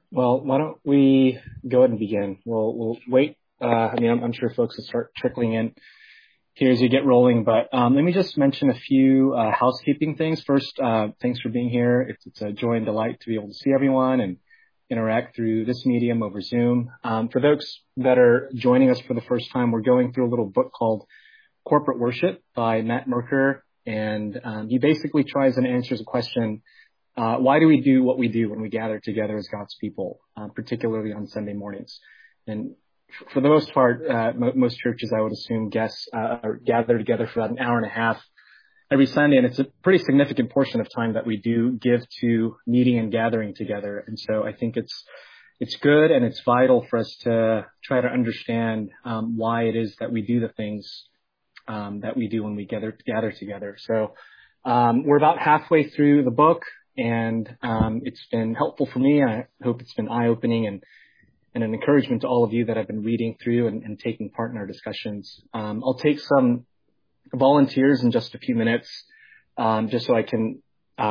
Well, why don't we go ahead and begin? We'll wait. I'm sure folks will start trickling in here as you get rolling, but let me just mention a few housekeeping things. First, thanks for being here. It's a joy and delight to be able to see everyone and interact through this medium over Zoom. For those that are joining us for the first time, we're going through a little book called Corporate Worship by Matt Merker, and he basically tries and answers a question. Why do we do what we do when we gather together as God's people, particularly on Sunday mornings? And for the most part, most churches, I would assume, guests gather together for about an hour and a half every Sunday, and it's a pretty significant portion of time that we do give to meeting and gathering together. And so I think it's good and it's vital for us to try to understand why it is that we do the things that we do when we gather together. So we're about halfway through the book. And it's been helpful for me. I hope it's been eye-opening and an encouragement to all of you that have been reading through and taking part in our discussions. I'll take some volunteers in just a few minutes, just so I can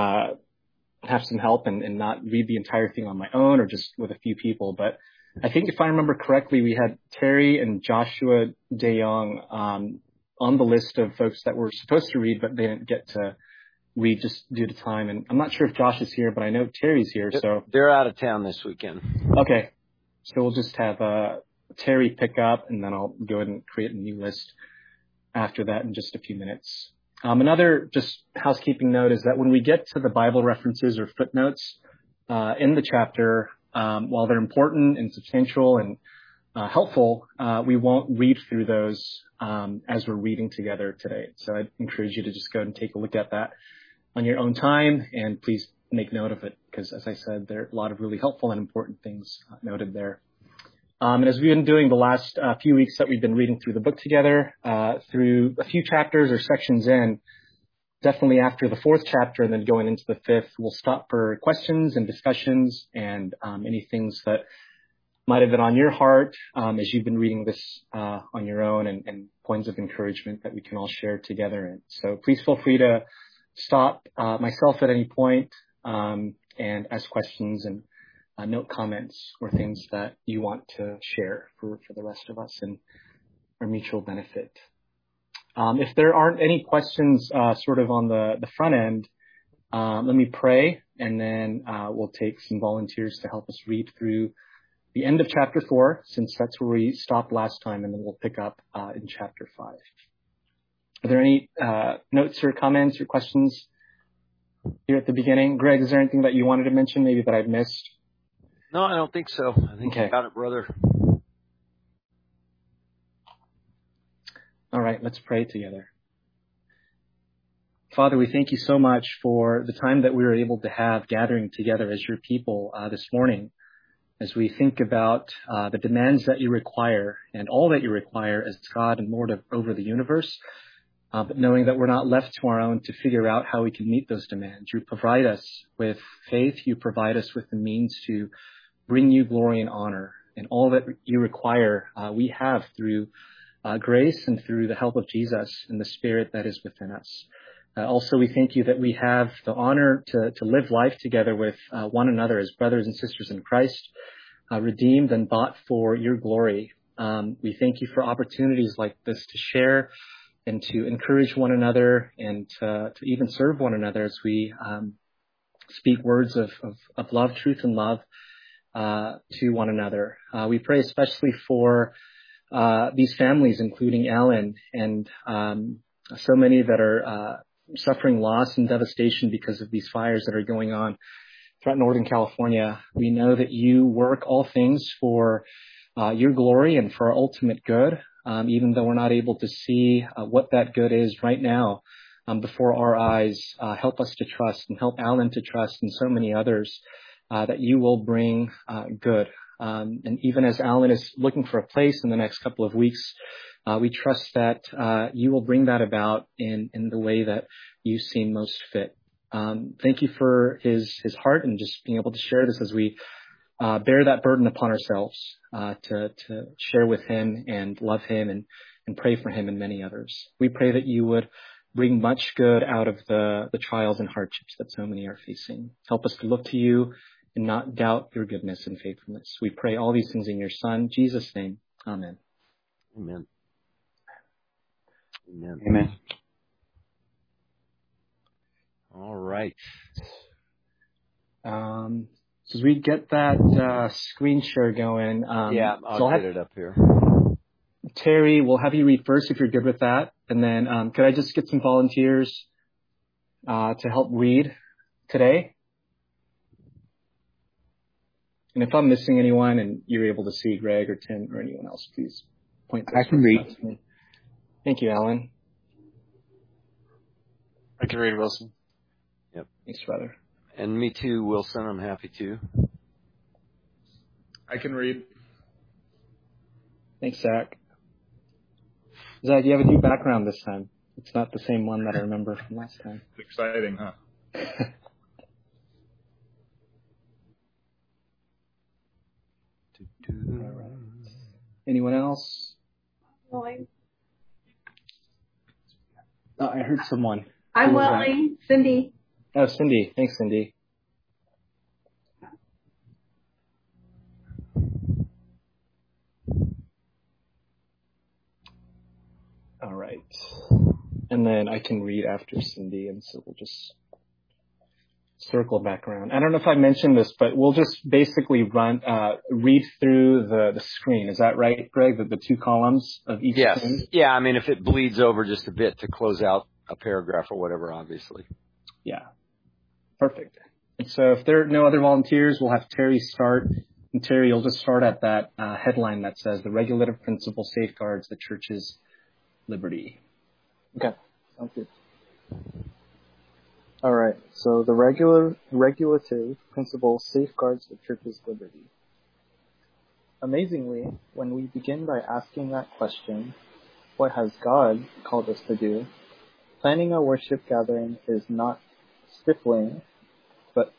have some help and not read the entire thing on my own or just with a few people. But I think if I remember correctly, we had Terry and Joshua DeYoung on the list of folks that were supposed to read, but they didn't get to read just due to time. And I'm not sure if Josh is here, but I know Terry's here. So they're out of town this weekend. Okay. So we'll just have Terry pick up, and then I'll go ahead and create a new list after that in just a few minutes. Another just housekeeping note is that when we get to the Bible references or footnotes in the chapter, while they're important and substantial and helpful, we won't read through those as we're reading together today. So I'd encourage you to just go and take a look at that on your own time, and please make note of it, because as I said, there are a lot of really helpful and important things noted there. And as we've been doing the last few weeks that we've been reading through the book together, through a few chapters or sections in, definitely after the fourth chapter and then going into the fifth, we'll stop for questions and discussions and any things that might have been on your heart as you've been reading this on your own, and points of encouragement that we can all share together. And so please feel free to stop myself at any point and ask questions and note comments or things that you want to share for the rest of us and our mutual benefit. If there aren't any questions sort of on the front end, let me pray, and then we'll take some volunteers to help us read through the end of chapter 4, since that's where we stopped last time, and then we'll pick up in chapter 5. Are there any notes or comments or questions here at the beginning? Greg, is there anything that you wanted to mention, maybe that I've missed? No, I don't think so. I think you got it, brother. All right, let's pray together. Father, we thank you so much for the time that we were able to have gathering together as your people this morning, as we think about the demands that you require and all that you require as God and Lord over the universe, but knowing that we're not left to our own to figure out how we can meet those demands. You provide us with faith. You provide us with the means to bring you glory and honor. And all that you require, we have through grace and through the help of Jesus and the Spirit that is within us. Also, we thank you that we have the honor to live life together with one another as brothers and sisters in Christ, redeemed and bought for your glory. We thank you for opportunities like this to share and to encourage one another and to even serve one another as we speak words of love, truth, and love to one another. We pray especially for these families, including Alan, and so many that are suffering loss and devastation because of these fires that are going on throughout Northern California. We know that you work all things for your glory and for our ultimate good, even though we're not able to see what that good is right now before our eyes. Help us to trust, and help Alan to trust, and so many others, that you will bring good. And even as Alan is looking for a place in the next couple of weeks, we trust that you will bring that about in the way that you seem most fit. Thank you for his heart and just being able to share this as we bear that burden upon ourselves to share with him and love him and pray for him and many others. We pray that you would bring much good out of the trials and hardships that so many are facing. Help us to look to you and not doubt your goodness and faithfulness. We pray all these things in your Son, Jesus' name. Amen. Amen. Amen. Amen. All right. So as we get that screen share going, I'll get it up here. Terry, we'll have you read first if you're good with that, and then could I just get some volunteers to help read today? And if I'm missing anyone and you're able to see Greg or Tim or anyone else, please point this I can read. to me. Thank you, Alan. I can read, Wilson. Yep. Thanks, brother. And me too, Wilson. I'm happy to. I can read. Thanks, Zach. Zach, you have a new background this time. It's not the same one that I remember from last time. It's exciting, huh? All right. Anyone else? I heard someone. I'm willing. Cindy. Oh, Cindy. Thanks, Cindy. All right. And then I can read after Cindy, and so we'll just circle back around. I don't know if I mentioned this, but we'll just basically read through the screen. Is that right, Greg? The two columns of each screen? Yeah, I mean, if it bleeds over just a bit to close out a paragraph or whatever, obviously. Yeah. Perfect. And so if there are no other volunteers, we'll have Terry start. And Terry, you'll just start at that headline that says, "The regulative principle safeguards the church's liberty." Okay. Sounds good. All right. So the regulative principle safeguards the church's liberty. Amazingly, when we begin by asking that question, what has God called us to do? Planning a worship gathering is not stifling, but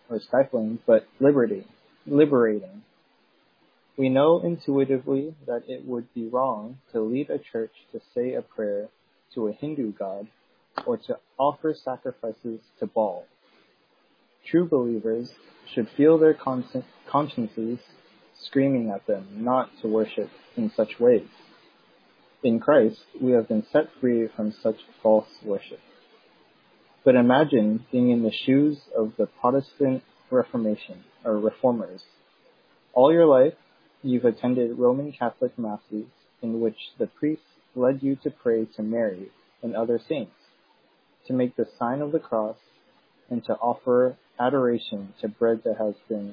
liberating. We know intuitively that it would be wrong to lead a church to say a prayer to a Hindu god or to offer sacrifices to Baal. True believers should feel their consciences screaming at them not to worship in such ways. In Christ, we have been set free from such false worship. But imagine being in the shoes of the Protestant Reformation, or Reformers. All your life, you've attended Roman Catholic masses in which the priests led you to pray to Mary and other saints, to make the sign of the cross, and to offer adoration to bread that has been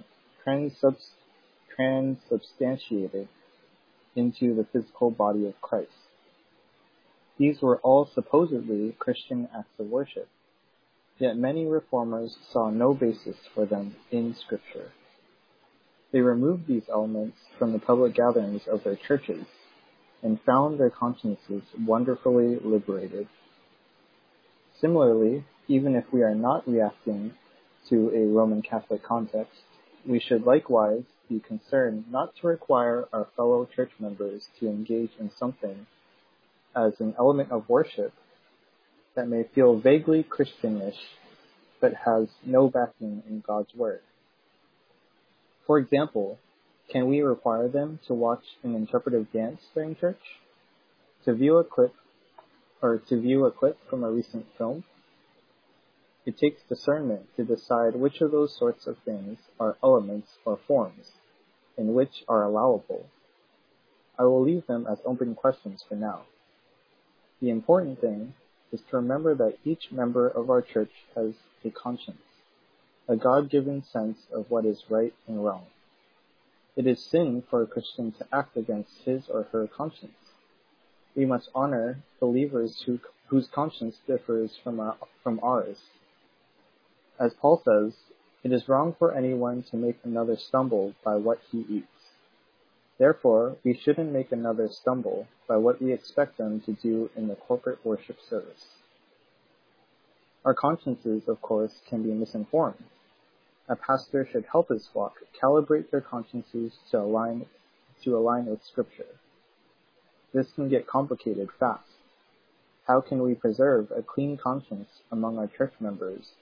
transubstantiated into the physical body of Christ. These were all supposedly Christian acts of worship, yet many reformers saw no basis for them in Scripture. They removed these elements from the public gatherings of their churches and found their consciences wonderfully liberated. Similarly, even if we are not reacting to a Roman Catholic context, we should likewise be concerned not to require our fellow church members to engage in something as an element of worship that may feel vaguely Christianish but has no backing in God's Word. For example, can we require them to watch an interpretive dance during church? To view a clip from a recent film? It takes discernment to decide which of those sorts of things are elements or forms, and which are allowable. I will leave them as open questions for now. The important thing is to remember that each member of our church has a conscience, a God-given sense of what is right and wrong. It is sin for a Christian to act against his or her conscience. We must honor believers whose conscience differs from ours. As Paul says, it is wrong for anyone to make another stumble by what he eats. Therefore, we shouldn't make another stumble by what we expect them to do in the corporate worship service. Our consciences, of course, can be misinformed. A pastor should help his flock calibrate their consciences to align with Scripture. This can get complicated fast. How can we preserve a clean conscience among our church members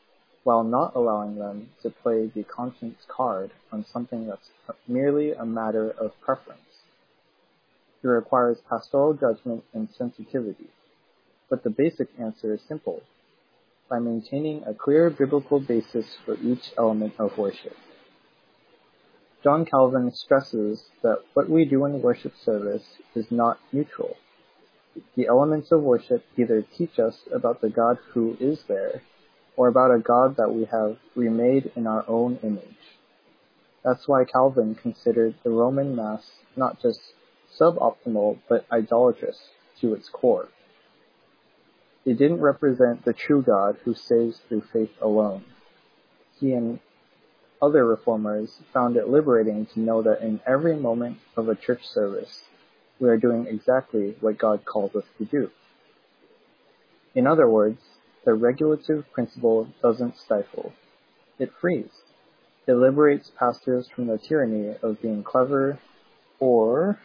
while not allowing them to play the conscience card on something that's merely a matter of preference. It requires pastoral judgment and sensitivity, but the basic answer is simple: by maintaining a clear biblical basis for each element of worship. John Calvin stresses that what we do in worship service is not neutral. The elements of worship either teach us about the God who is there, or about a God that we have remade in our own image. That's why Calvin considered the Roman Mass not just suboptimal, but idolatrous to its core. It didn't represent the true God who saves through faith alone. He and other reformers found it liberating to know that in every moment of a church service, we are doing exactly what God calls us to do. In other words, the regulative principle doesn't stifle. It frees. It liberates pastors from the tyranny of being clever or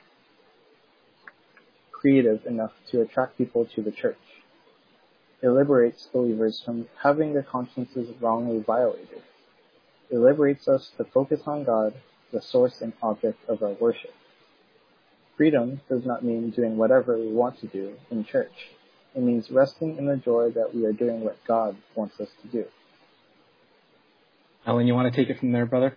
creative enough to attract people to the church. It liberates believers from having their consciences wrongly violated. It liberates us to focus on God, the source and object of our worship. Freedom does not mean doing whatever we want to do in church. It means resting in the joy that we are doing what God wants us to do. Alan, you want to take it from there, brother?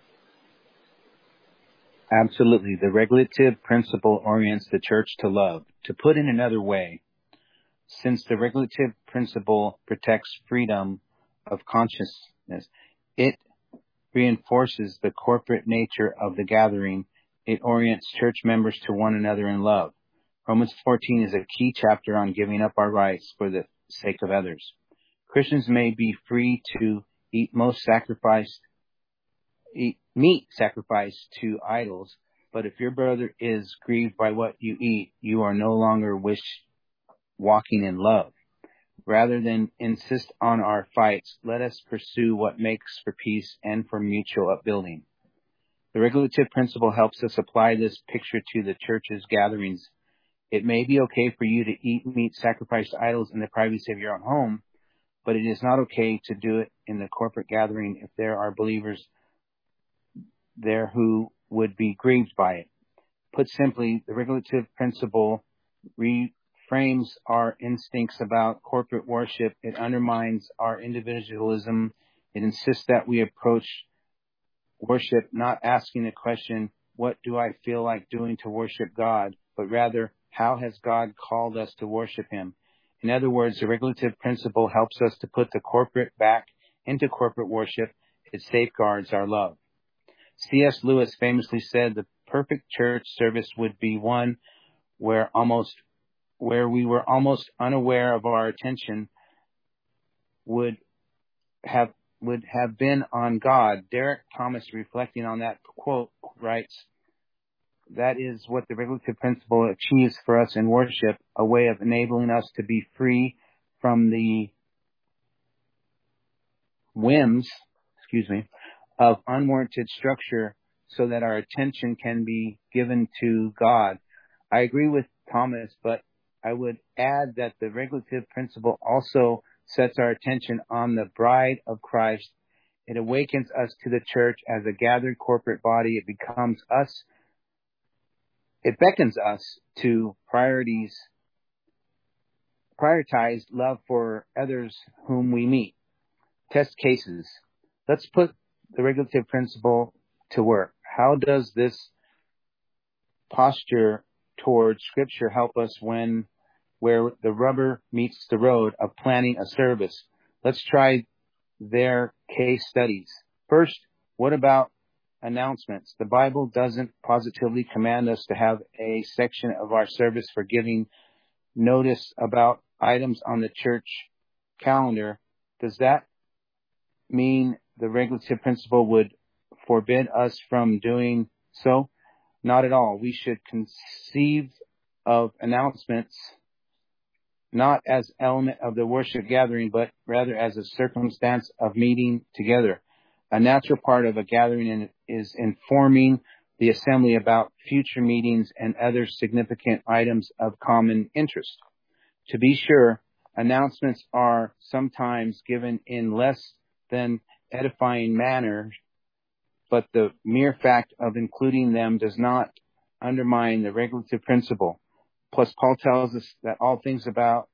Absolutely. The regulative principle orients the church to love. To put in another way, since the regulative principle protects freedom of consciousness, it reinforces the corporate nature of the gathering. It orients church members to one another in love. Romans 14 is a key chapter on giving up our rights for the sake of others. Christians may be free to eat meat sacrificed to idols, but if your brother is grieved by what you eat, you are no longer walking in love. Rather than insist on our fights, let us pursue what makes for peace and for mutual upbuilding. The regulative principle helps us apply this picture to the church's gatherings. It may be okay for you to eat meat sacrificed to idols in the privacy of your own home, but it is not okay to do it in the corporate gathering if there are believers there who would be grieved by it. Put simply, the regulative principle reframes our instincts about corporate worship. It undermines our individualism. It insists that we approach worship not asking the question, what do I feel like doing to worship God, but rather, how has God called us to worship Him? In other words, the regulative principle helps us to put the corporate back into corporate worship. It safeguards our love. C.S. Lewis famously said the perfect church service would be one where we were almost unaware of our attention would have been on God. Derek Thomas, reflecting on that quote, writes, that is what the regulative principle achieves for us in worship, a way of enabling us to be free from the whims, of unwarranted structure so that our attention can be given to God. I agree with Thomas, but I would add that the regulative principle also sets our attention on the bride of Christ. It awakens us to the church as a gathered corporate body. It beckons us to prioritize love for others whom we meet. Test cases. Let's put the regulative principle to work. How does this posture toward Scripture help us where the rubber meets the road of planning a service? Let's try their case studies. First, what about announcements? The Bible doesn't positively command us to have a section of our service for giving notice about items on the church calendar. Does that mean the regulative principle would forbid us from doing so? Not at all. We should conceive of announcements not as element of the worship gathering, but rather as a circumstance of meeting together. A natural part of a gathering is informing the assembly about future meetings and other significant items of common interest. To be sure, announcements are sometimes given in less than edifying manner, but the mere fact of including them does not undermine the regulative principle. Plus, Paul tells us that all things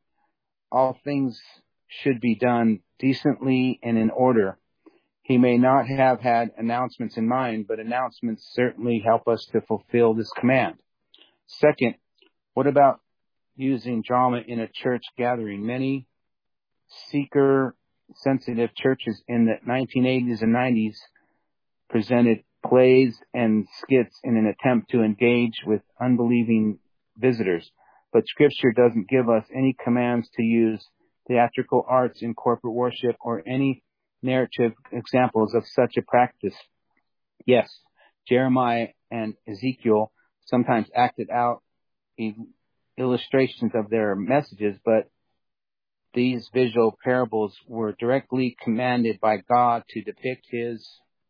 should be done decently and in order. He may not have had announcements in mind, but announcements certainly help us to fulfill this command. Second, what about using drama in a church gathering? Many seeker-sensitive churches in the 1980s and 90s presented plays and skits in an attempt to engage with unbelieving visitors. But Scripture doesn't give us any commands to use theatrical arts in corporate worship or any narrative examples of such a practice. Yes, Jeremiah and Ezekiel sometimes acted out illustrations of their messages, but these visual parables were directly commanded by God to depict his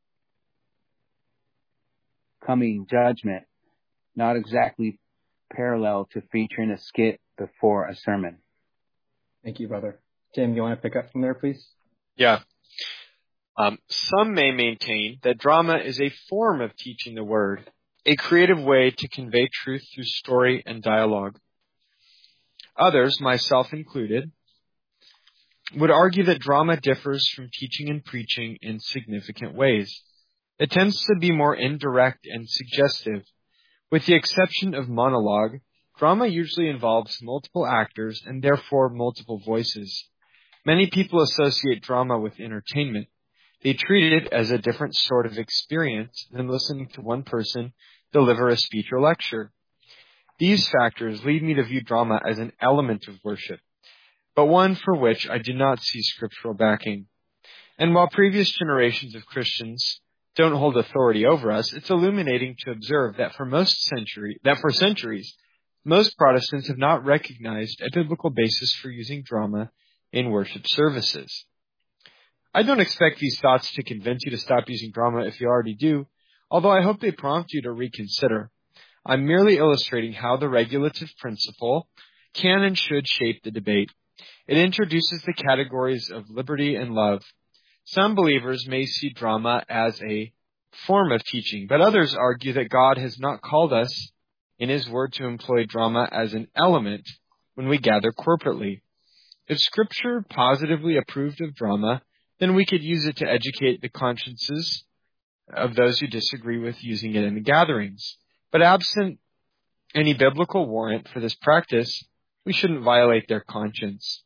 coming judgment, not exactly parallel to featuring a skit before a sermon. Thank you, brother. Tim, you want to pick up from there, please? Yeah. Some may maintain that drama is a form of teaching the word, a creative way to convey truth through story and dialogue. Others, myself included, would argue that drama differs from teaching and preaching in significant ways. It tends to be more indirect and suggestive. With the exception of monologue, drama usually involves multiple actors and therefore multiple voices. Many people associate drama with entertainment. They treat it as a different sort of experience than listening to one person deliver a speech or lecture. These factors lead me to view drama as an element of worship, but one for which I do not see scriptural backing. And while previous generations of Christians don't hold authority over us, it's illuminating to observe that for centuries, most Protestants have not recognized a biblical basis for using drama in worship services. I don't expect these thoughts to convince you to stop using drama if you already do, although I hope they prompt you to reconsider. I'm merely illustrating how the regulative principle can and should shape the debate. It introduces the categories of liberty and love. Some believers may see drama as a form of teaching, but others argue that God has not called us in His Word to employ drama as an element when we gather corporately. If Scripture positively approved of drama, then we could use it to educate the consciences of those who disagree with using it in the gatherings. But absent any biblical warrant for this practice, we shouldn't violate their consciences.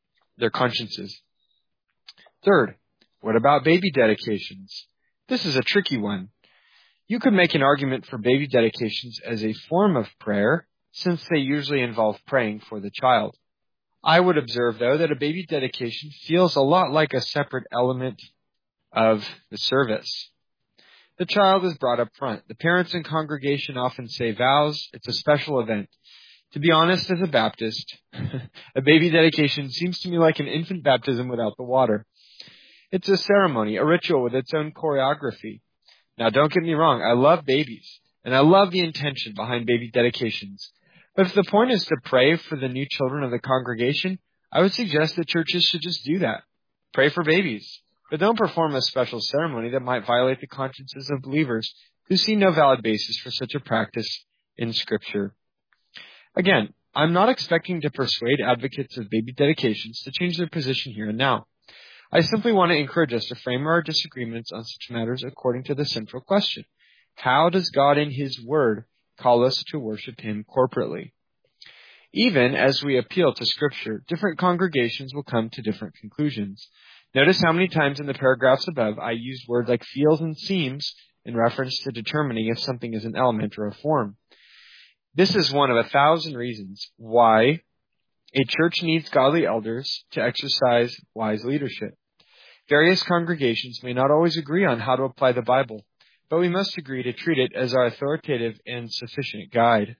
Third, what about baby dedications? This is a tricky one. You could make an argument for baby dedications as a form of prayer, since they usually involve praying for the child. I would observe, though, that a baby dedication feels a lot like a separate element of the service. The child is brought up front. The parents and congregation often say vows. It's a special event. To be honest, as a Baptist, a baby dedication seems to me like an infant baptism without the water. It's a ceremony, a ritual with its own choreography. Now, don't get me wrong. I love babies, and I love the intention behind baby dedications. But if the point is to pray for the new children of the congregation, I would suggest that churches should just do that. Pray for babies. But don't perform a special ceremony that might violate the consciences of believers who see no valid basis for such a practice in Scripture. Again, I'm not expecting to persuade advocates of baby dedications to change their position here and now. I simply want to encourage us to frame our disagreements on such matters according to the central question. How does God in His Word call us to worship Him corporately? Even as we appeal to Scripture, different congregations will come to different conclusions. Notice how many times in the paragraphs above I used words like feels and seems in reference to determining if something is an element or a form. This is one of 1,000 reasons why a church needs godly elders to exercise wise leadership. Various congregations may not always agree on how to apply the Bible, but we must agree to treat it as our authoritative and sufficient guide.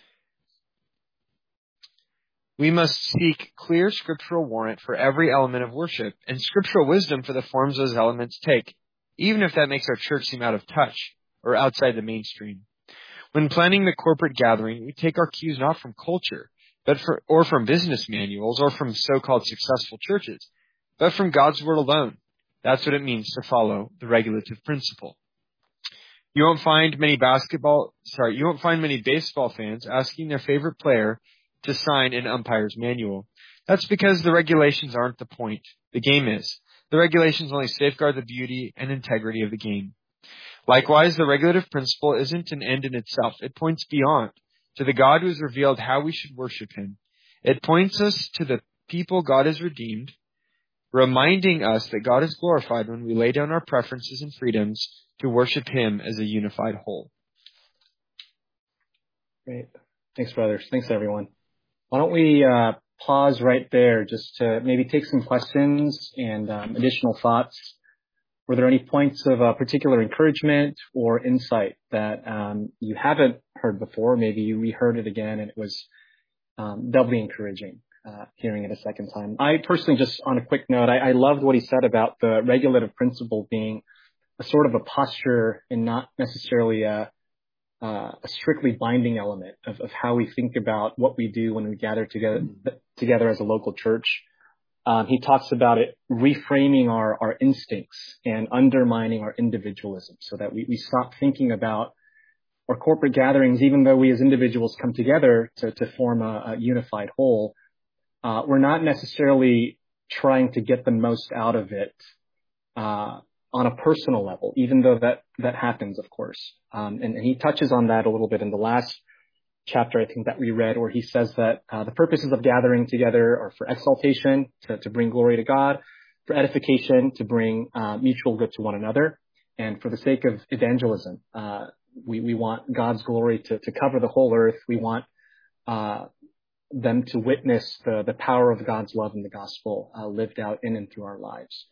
We must seek clear scriptural warrant for every element of worship and scriptural wisdom for the forms those elements take, even if that makes our church seem out of touch or outside the mainstream. When planning the corporate gathering, we take our cues not from culture, or from business manuals or from so-called successful churches, but from God's Word alone. That's what it means to follow the regulative principle. You won't find many baseball fans asking their favorite player to sign an umpire's manual. That's because the regulations aren't the point. The game is. The regulations only safeguard the beauty and integrity of the game. Likewise, the regulative principle isn't an end in itself. It points beyond, to the God who has revealed how we should worship him. It points us to the people God has redeemed, reminding us that God is glorified when we lay down our preferences and freedoms to worship him as a unified whole. Great. Thanks, brothers. Thanks, everyone. Why don't we pause right there just to maybe take some questions and additional thoughts. Were there any points of particular encouragement or insight that you haven't heard before? Maybe you reheard it again and it was doubly encouraging hearing it a second time. I personally, just on a quick note, I loved what he said about the regulative principle being a sort of a posture and not necessarily a strictly binding element of how we think about what we do when we gather together as a local church. He talks about it reframing our instincts and undermining our individualism so that we stop thinking about our corporate gatherings, even though we as individuals come together to form a unified whole. We're not necessarily trying to get the most out of it on a personal level, even though that happens, of course. And he touches on that a little bit in the last chapter, I think, that we read, where he says that the purposes of gathering together are for exaltation, to bring glory to God, for edification, to bring mutual good to one another, and for the sake of evangelism. We want God's glory to cover the whole earth. We want them to witness the power of God's love in the gospel lived out in and through our lives.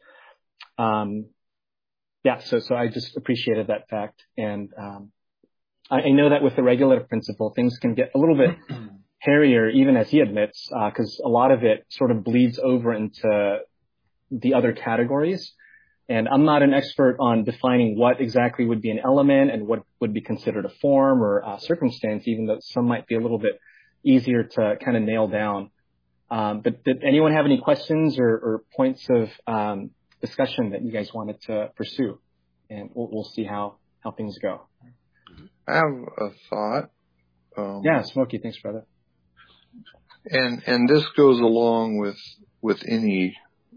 So I just appreciated that fact. And I know that with the regulative principle, things can get a little bit hairier, even as he admits, because a lot of it sort of bleeds over into the other categories. And I'm not an expert on defining what exactly would be an element and what would be considered a form or a circumstance, even though some might be a little bit easier to kind of nail down. But did anyone have any questions or points of discussion that you guys wanted to pursue? And we'll see how things go. I have a thought. Yeah, Smokey, thanks, brother. And this goes along with any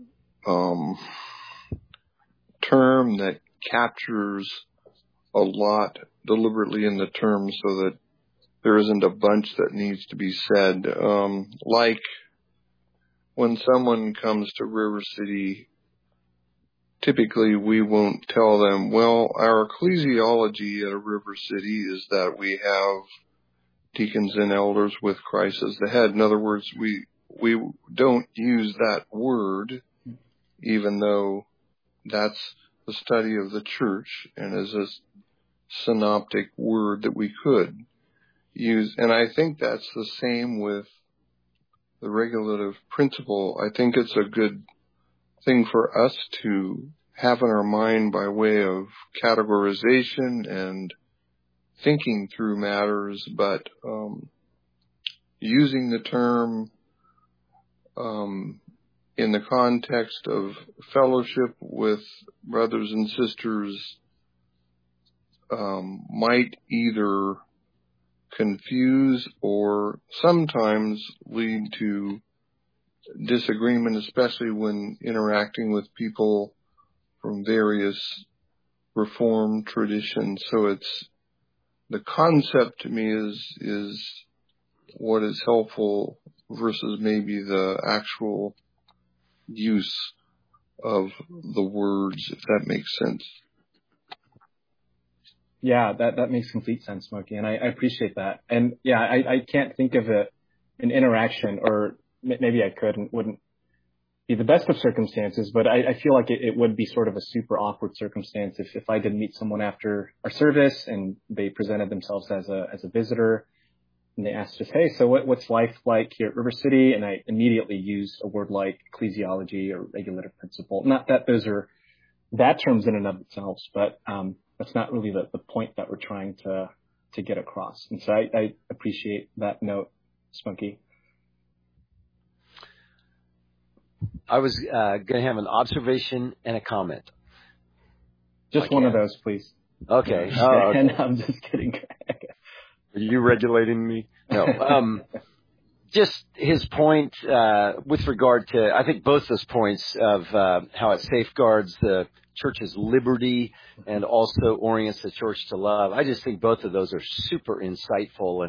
term that captures a lot deliberately in the term so that there isn't a bunch that needs to be said. Like when someone comes to River City, typically we won't tell them, well, our ecclesiology at a River City is that we have deacons and elders with Christ as the head. In other words, we don't use that word, even though that's the study of the church and is a synoptic word that we could use. And I think that's the same with the regulative principle. I think it's a good thing for us to have in our mind by way of categorization and thinking through matters, but using the term in the context of fellowship with brothers and sisters might either confuse or sometimes lead to disagreement, especially when interacting with people from various Reformed traditions. So it's the concept to me is what is helpful versus maybe the actual use of the words, if that makes sense. Yeah, that makes complete sense, Smokey, and I appreciate that. And yeah, I can't think of an interaction, or maybe I could and wouldn't be the best of circumstances, but I feel like it would be sort of a super awkward circumstance if I did meet someone after our service and they presented themselves as a visitor and they asked us, hey, so what's life like here at River City? And I immediately used a word like ecclesiology or regulative principle. Not that those are bad terms in and of themselves, but that's not really the point that we're trying to get across. And so I appreciate that note, Smokey. I was going to have an observation and a comment. Just one of those, please. Okay. Oh, okay. And I'm just kidding. Are you regulating me? No. Just his point with regard to, I think, both those points of how it safeguards the church's liberty and also orients the church to love. I just think both of those are super insightful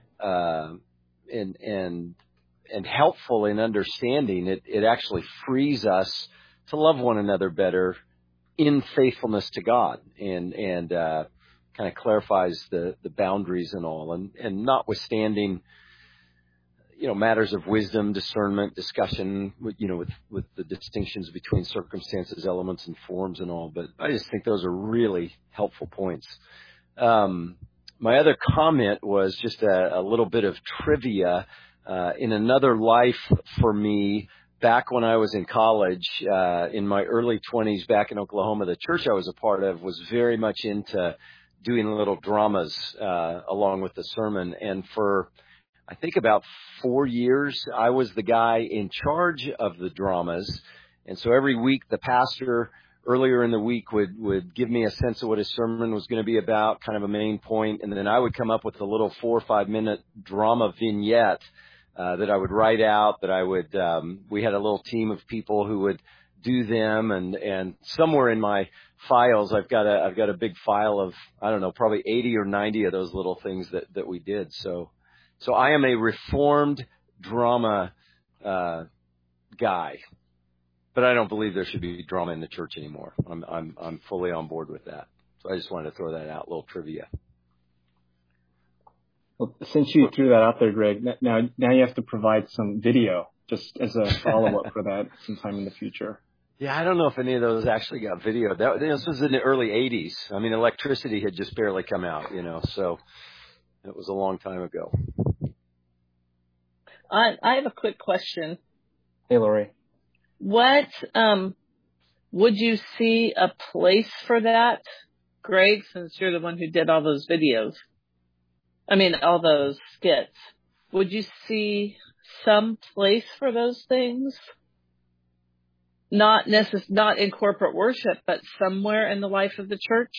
and helpful in understanding. It actually frees us to love one another better in faithfulness to God, and kind of clarifies the boundaries and all, and notwithstanding, matters of wisdom, discernment, discussion, with the distinctions between circumstances, elements, and forms and all. But I just think those are really helpful points. My other comment was just a little bit of trivia. In another life for me, back when I was in college, in my early 20s back in Oklahoma, the church I was a part of was very much into doing little dramas along with the sermon. And for, I think, about 4 years, I was the guy in charge of the dramas. And so every week the pastor earlier in the week would give me a sense of what his sermon was going to be about, kind of a main point. And then I would come up with a little 4 or 5 minute drama vignette that I would write out, that I would, we had a little team of people who would do them. And somewhere in my files, I've got a big file of, I don't know, probably 80 or 90 of those little things that we did. So I am a reformed drama guy, but I don't believe there should be drama in the church anymore. I'm fully on board with that. So I just wanted to throw that out, a little trivia. Well, since you threw that out there, Greg, now you have to provide some video just as a follow-up for that sometime in the future. Yeah, I don't know if any of those actually got video. This was in the early 80s. I mean, electricity had just barely come out, so it was a long time ago. I have a quick question. Hey, Lori. What would you see a place for that, Greg, since you're the one who did all those videos? I mean, all those skits. Would you see some place for those things? Not in corporate worship, but somewhere in the life of the church?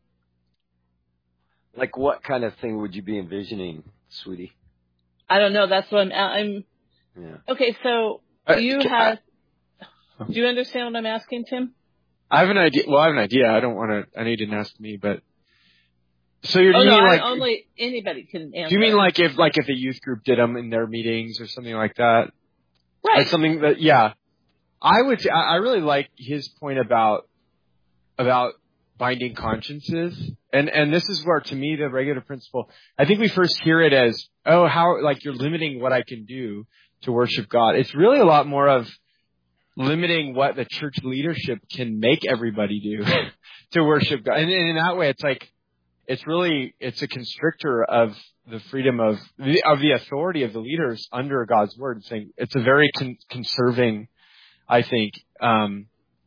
Like what kind of thing would you be envisioning, sweetie? I don't know. That's what I'm yeah. Okay, so do you understand what I'm asking, Tim? I have an idea. Well, I have an idea. I know you didn't ask me, but so you mean like only anybody can answer. Do you mean like if a youth group did them in their meetings or something like that? Right. Like something that, yeah. I really like his point about binding consciences. And this is where, to me, the regular principle, I think we first hear it as, how, like, you're limiting what I can do to worship God. It's really a lot more of limiting what the church leadership can make everybody do to worship God. And in that way, it's like, it's a constrictor of the freedom of the authority of the leaders under God's word. Saying it's a very conserving, I think, kind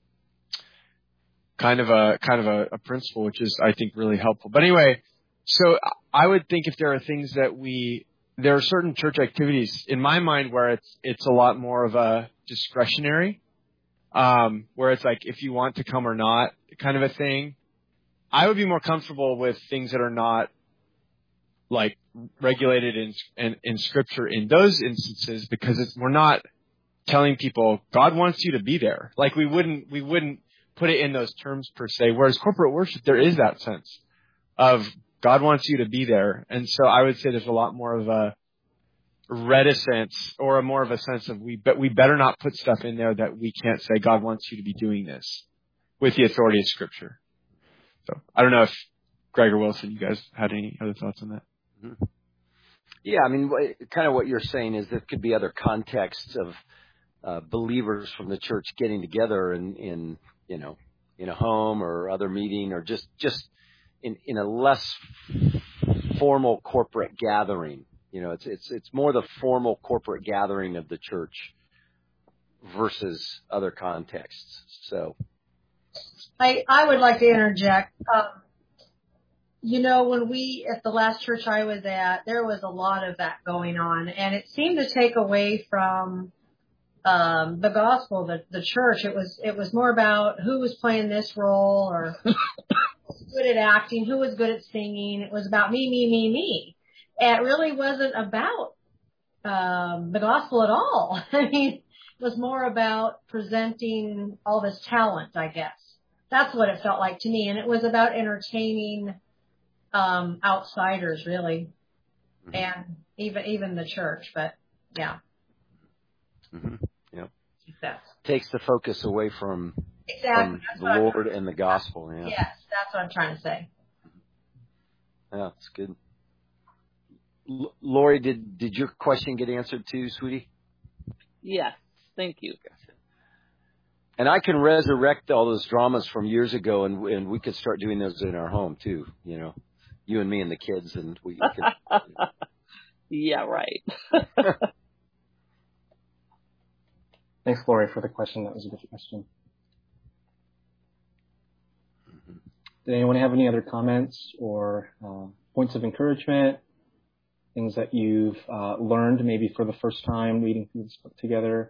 of a principle, which is, I think, really helpful. But anyway, so I would think if there are things there are certain church activities in my mind where it's a lot more of a discretionary, where it's like if you want to come or not kind of a thing. I would be more comfortable with things that are not like regulated in Scripture in those instances, because we're not telling people God wants you to be there. Like we wouldn't put it in those terms per se. Whereas corporate worship, there is that sense of God wants you to be there. And so I would say there's a lot more of a reticence, or more of a sense of we better not put stuff in there that we can't say God wants you to be doing this with the authority of Scripture. So I don't know if Greg or Wilson, you guys had any other thoughts on that? Mm-hmm. Yeah, I mean, kind of what you're saying is there could be other contexts of believers from the church getting together in a home or other meeting, or just in a less formal corporate gathering. It's more the formal corporate gathering of the church versus other contexts. So I would like to interject. When at the last church I was at, there was a lot of that going on, and it seemed to take away from the gospel, the church. It was more about who was playing this role or who was good at acting, who was good at singing. It was about me. It really wasn't about the gospel at all. I mean, it was more about presenting all this talent, I guess. That's what it felt like to me. And it was about entertaining outsiders, really, and even the church. But yeah. Mm-hmm. Yep. That's takes the focus away from exactly the Lord and the gospel. Yeah. Yes, that's what I'm trying to say. Yeah, it's good. Lori, did your question get answered too, sweetie? Yes, thank you. And I can resurrect all those dramas from years ago, and we could start doing those in our home too. You know, you and me and the kids, and we could. Yeah, right. Thanks, Lori, for the question. That was a good question. Did anyone have any other comments or points of encouragement? Things that you've learned maybe for the first time reading through this book together?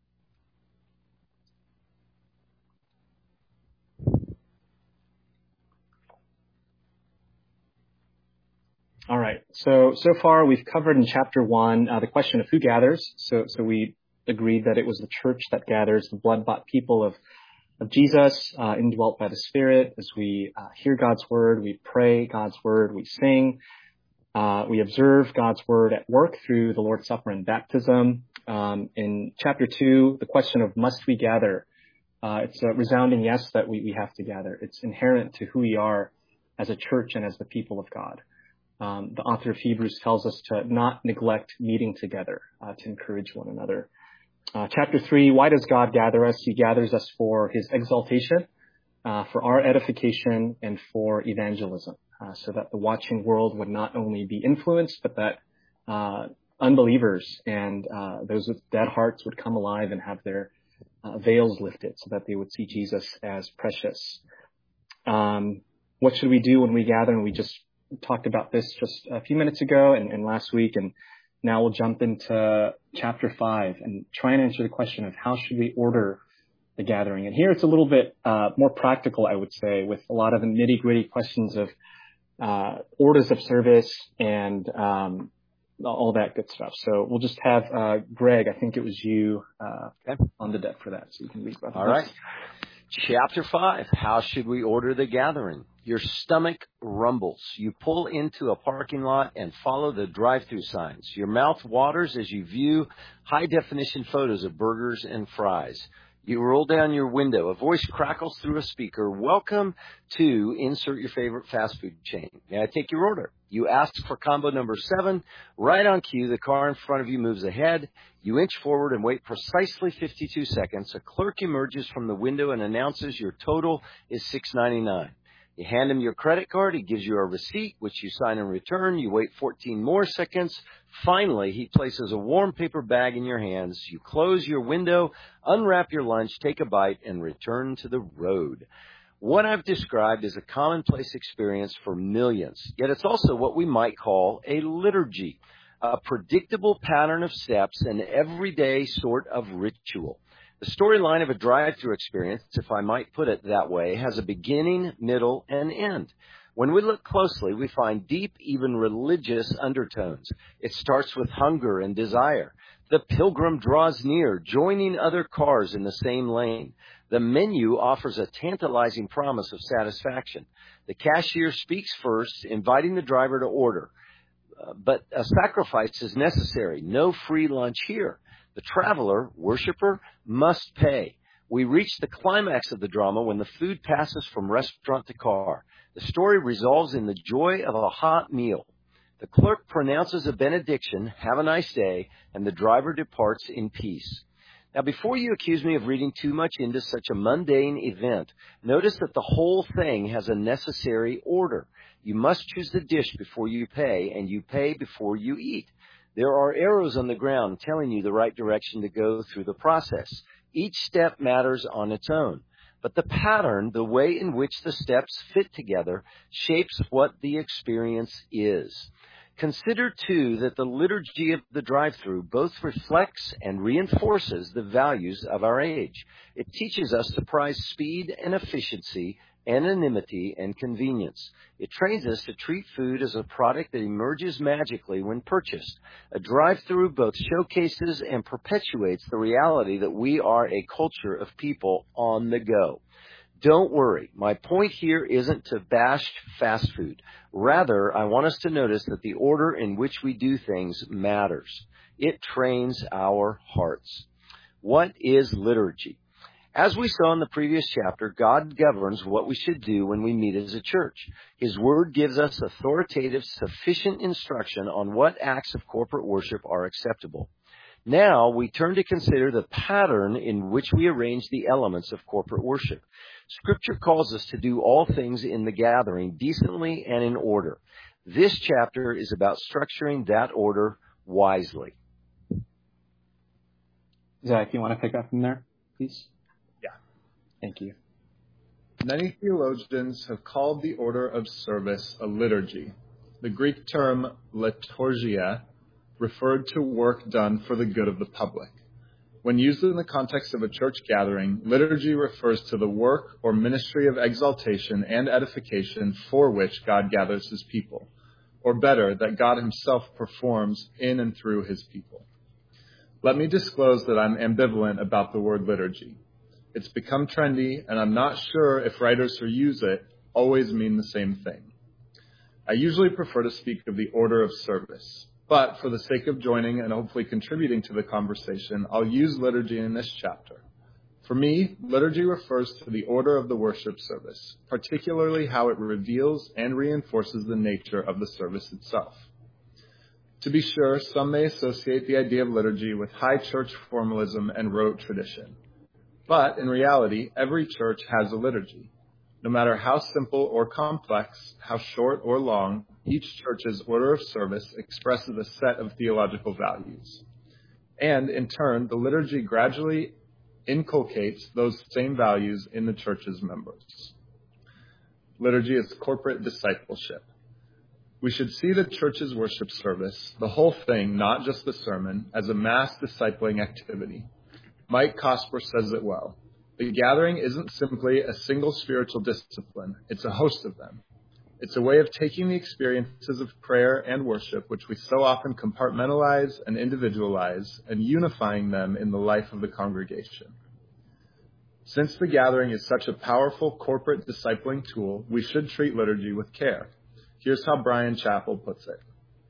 All right. So far we've covered in chapter 1 the question of who gathers. So we agreed that it was the church that gathers, the blood-bought people of Jesus, indwelt by the Spirit. As we hear God's word, we pray God's word, we sing, we observe God's word at work through the Lord's Supper and baptism. In chapter 2, the question of must we gather? It's a resounding yes that we have to gather. It's inherent to who we are as a church and as the people of God. The author of Hebrews tells us to not neglect meeting together, to encourage one another. Chapter 3, why does God gather us? He gathers us for his exaltation, for our edification, and for evangelism, so that the watching world would not only be influenced, but that unbelievers and those with dead hearts would come alive and have their veils lifted so that they would see Jesus as precious. What should we do when we gather? And we just talked about this just a few minutes ago and last week, and now we'll jump into chapter 5 and try and answer the question of how should we order the gathering. And here it's a little bit more practical, I would say, with a lot of the nitty-gritty questions of orders of service and all that good stuff. So we'll just have Greg, I think it was you on the deck for that, so you can read about that. All right. Chapter 5, how should we order the gathering? Your stomach rumbles. You pull into a parking lot and follow the drive-through signs. Your mouth waters as you view high-definition photos of burgers and fries. You roll down your window. A voice crackles through a speaker. Welcome to insert your favorite fast food chain. May I take your order? You ask for combo number 7. Right on cue, the car in front of you moves ahead. You inch forward and wait precisely 52 seconds. A clerk emerges from the window and announces your total is $6.99. You hand him your credit card. He gives you a receipt, which you sign and return. You wait 14 more seconds. Finally, he places a warm paper bag in your hands. You close your window, unwrap your lunch, take a bite, and return to the road. What I've described is a commonplace experience for millions, yet it's also what we might call a liturgy, a predictable pattern of steps, an everyday sort of ritual. The storyline of a drive-through experience, if I might put it that way, has a beginning, middle, and end. When we look closely, we find deep, even religious undertones. It starts with hunger and desire. The pilgrim draws near, joining other cars in the same lane. The menu offers a tantalizing promise of satisfaction. The cashier speaks first, inviting the driver to order. But a sacrifice is necessary. No free lunch here. The traveler, worshiper, must pay. We reach the climax of the drama when the food passes from restaurant to car. The story resolves in the joy of a hot meal. The clerk pronounces a benediction, have a nice day, and the driver departs in peace. Now, before you accuse me of reading too much into such a mundane event, notice that the whole thing has a necessary order. You must choose the dish before you pay, and you pay before you eat. There are arrows on the ground telling you the right direction to go through the process. Each step matters on its own. But the pattern, the way in which the steps fit together, shapes what the experience is. Consider, too, that the liturgy of the drive-thru both reflects and reinforces the values of our age. It teaches us to prize speed and efficiency, anonymity and convenience. It trains us to treat food as a product that emerges magically when purchased. A drive-thru both showcases and perpetuates the reality that we are a culture of people on the go. Don't worry. My point here isn't to bash fast food. Rather, I want us to notice that the order in which we do things matters. It trains our hearts. What is liturgy? As we saw in the previous chapter, God governs what we should do when we meet as a church. His word gives us authoritative, sufficient instruction on what acts of corporate worship are acceptable. Now we turn to consider the pattern in which we arrange the elements of corporate worship. Scripture calls us to do all things in the gathering decently and in order. This chapter is about structuring that order wisely. Zach, you want to pick up from there, please? Yeah. Thank you. Many theologians have called the order of service a liturgy. The Greek term liturgia referred to work done for the good of the public. When used in the context of a church gathering, liturgy refers to the work or ministry of exaltation and edification for which God gathers his people, or better, that God himself performs in and through his people. Let me disclose that I'm ambivalent about the word liturgy. It's become trendy, and I'm not sure if writers who use it always mean the same thing. I usually prefer to speak of the order of service. But for the sake of joining and hopefully contributing to the conversation, I'll use liturgy in this chapter. For me, liturgy refers to the order of the worship service, particularly how it reveals and reinforces the nature of the service itself. To be sure, some may associate the idea of liturgy with high church formalism and rote tradition. But in reality, every church has a liturgy. No matter how simple or complex, how short or long, each church's order of service expresses a set of theological values. And in turn, the liturgy gradually inculcates those same values in the church's members. Liturgy is corporate discipleship. We should see the church's worship service, the whole thing, not just the sermon, as a mass discipling activity. Mike Cosper says it well. The gathering isn't simply a single spiritual discipline. It's a host of them. It's a way of taking the experiences of prayer and worship, which we so often compartmentalize and individualize, and unifying them in the life of the congregation. Since the gathering is such a powerful corporate discipling tool, we should treat liturgy with care. Here's how Brian Chappell puts it.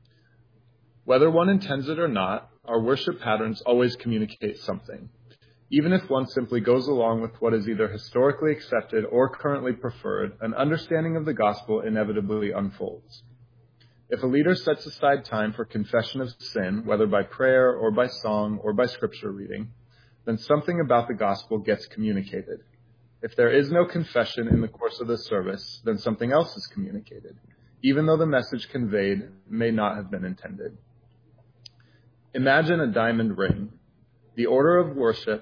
Whether one intends it or not, our worship patterns always communicate something. Even if one simply goes along with what is either historically accepted or currently preferred, an understanding of the gospel inevitably unfolds. If a leader sets aside time for confession of sin, whether by prayer or by song or by scripture reading, then something about the gospel gets communicated. If there is no confession in the course of the service, then something else is communicated, even though the message conveyed may not have been intended. Imagine a diamond ring. The order of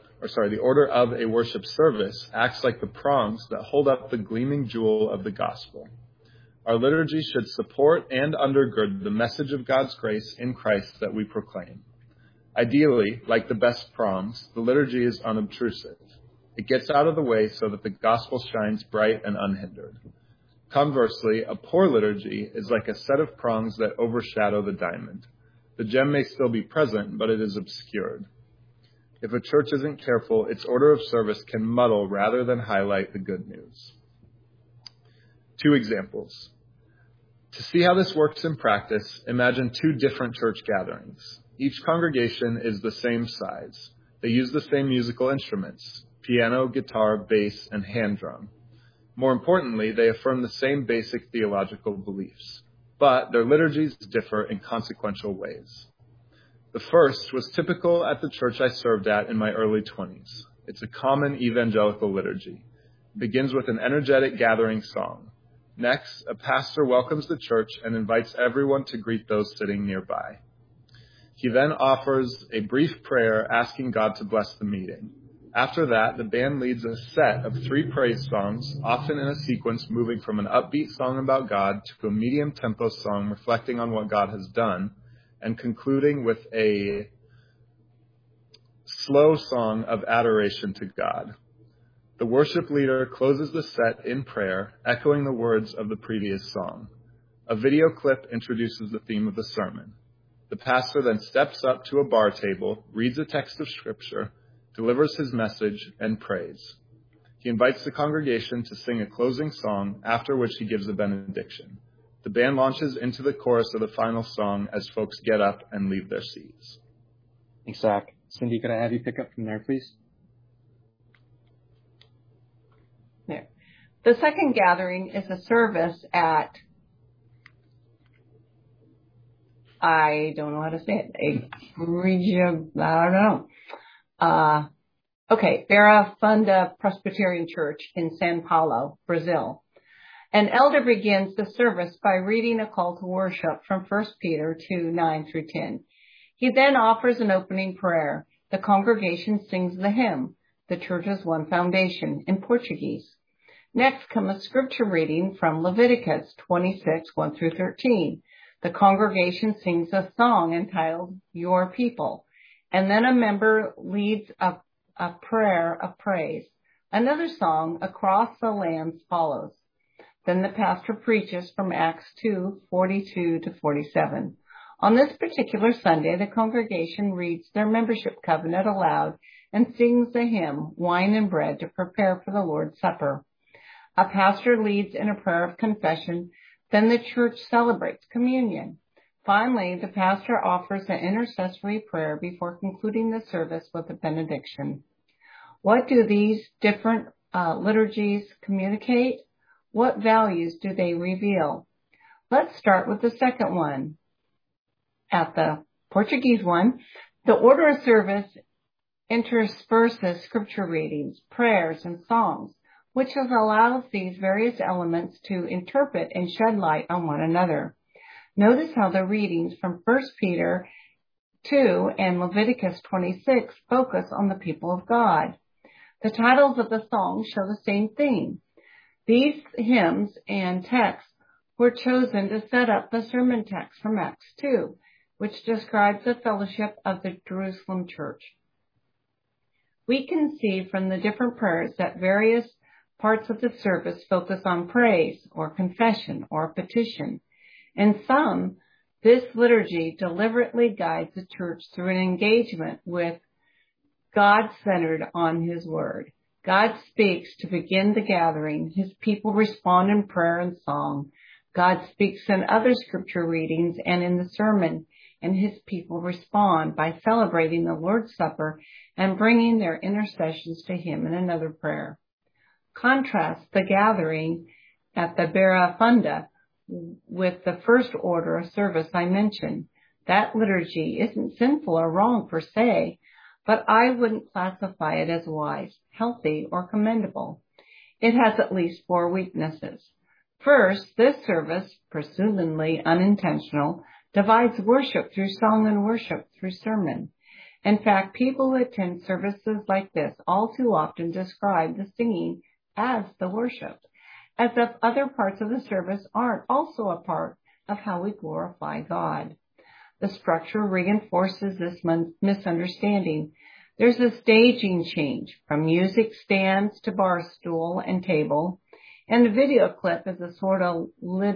a worship service acts like the prongs that hold up the gleaming jewel of the gospel. Our liturgy should support and undergird the message of God's grace in Christ that we proclaim. Ideally, like the best prongs, the liturgy is unobtrusive. It gets out of the way so that the gospel shines bright and unhindered. Conversely, a poor liturgy is like a set of prongs that overshadow the diamond. The gem may still be present, but it is obscured. If a church isn't careful, its order of service can muddle rather than highlight the good news. 2 examples. To see how this works in practice, imagine 2 different church gatherings. Each congregation is the same size. They use the same musical instruments, piano, guitar, bass, and hand drum. More importantly, they affirm the same basic theological beliefs, but their liturgies differ in consequential ways. The first was typical at the church I served at in my early 20s. It's a common evangelical liturgy. It begins with an energetic gathering song. Next, a pastor welcomes the church and invites everyone to greet those sitting nearby. He then offers a brief prayer asking God to bless the meeting. After that, the band leads a set of 3 praise songs, often in a sequence moving from an upbeat song about God to a medium tempo song reflecting on what God has done, and concluding with a slow song of adoration to God. The worship leader closes the set in prayer, echoing the words of the previous song. A video clip introduces the theme of the sermon. The pastor then steps up to a bar table, reads a text of scripture, delivers his message, and prays. He invites the congregation to sing a closing song, after which he gives a benediction. The band launches into the chorus of the final song as folks get up and leave their seats. Thanks, Zach. Cindy, could I have you pick up from there, please? There. The second gathering is a service at, I don't know how to say it, I don't know. Vera Funda Presbyterian Church in São Paulo, Brazil. An elder begins the service by reading a call to worship from 1 Peter 2:9 through 10. He then offers an opening prayer. The congregation sings the hymn, The Church is One Foundation, in Portuguese. Next comes a scripture reading from Leviticus 26:1 through 13. The congregation sings a song entitled Your People, and then a member leads a prayer of praise. Another song, Across the Lands, follows. Then the pastor preaches from Acts 2:42 to 47. On this particular Sunday, the congregation reads their membership covenant aloud and sings the hymn, Wine and Bread, to prepare for the Lord's Supper. A pastor leads in a prayer of confession. Then the church celebrates communion. Finally, the pastor offers an intercessory prayer before concluding the service with a benediction. What do these different liturgies communicate? What values do they reveal? Let's start with the second one. At the Portuguese one, the order of service intersperses scripture readings, prayers, and songs, which allows these various elements to interpret and shed light on one another. Notice how the readings from 1 Peter 2 and Leviticus 26 focus on the people of God. The titles of the songs show the same thing. These hymns and texts were chosen to set up the sermon text from Acts 2, which describes the fellowship of the Jerusalem church. We can see from the different prayers that various parts of the service focus on praise or confession or petition. In some, this liturgy deliberately guides the church through an engagement with God centered on His Word. God speaks to begin the gathering. His people respond in prayer and song. God speaks in other scripture readings and in the sermon, and His people respond by celebrating the Lord's Supper and bringing their intercessions to Him in another prayer. Contrast the gathering at the Vera Funda with the first order of service I mentioned. That liturgy isn't sinful or wrong per se, but I wouldn't classify it as wise, healthy, or commendable. It has at least 4 weaknesses. First, this service, presumably unintentional, divides worship through song and worship through sermon. In fact, people who attend services like this all too often describe the singing as the worship, as if other parts of the service aren't also a part of how we glorify God. The structure reinforces this misunderstanding. There's a staging change from music stands to bar stool and table, and the video clip is a sort of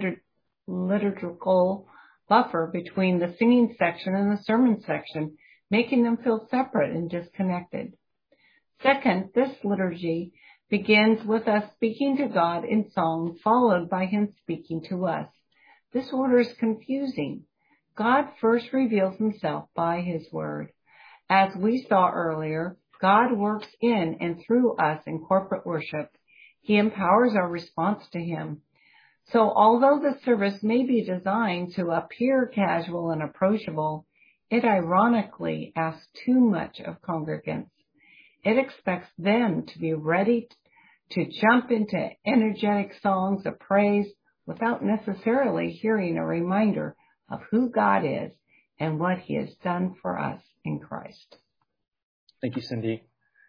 liturgical buffer between the singing section and the sermon section, making them feel separate and disconnected. Second, this liturgy begins with us speaking to God in song, followed by Him speaking to us. This order is confusing. God first reveals Himself by His Word. As we saw earlier, God works in and through us in corporate worship. He empowers our response to Him. So although the service may be designed to appear casual and approachable, it ironically asks too much of congregants. It expects them to be ready to jump into energetic songs of praise without necessarily hearing a reminder of who God is and what He has done for us in Christ. Thank you, Cindy.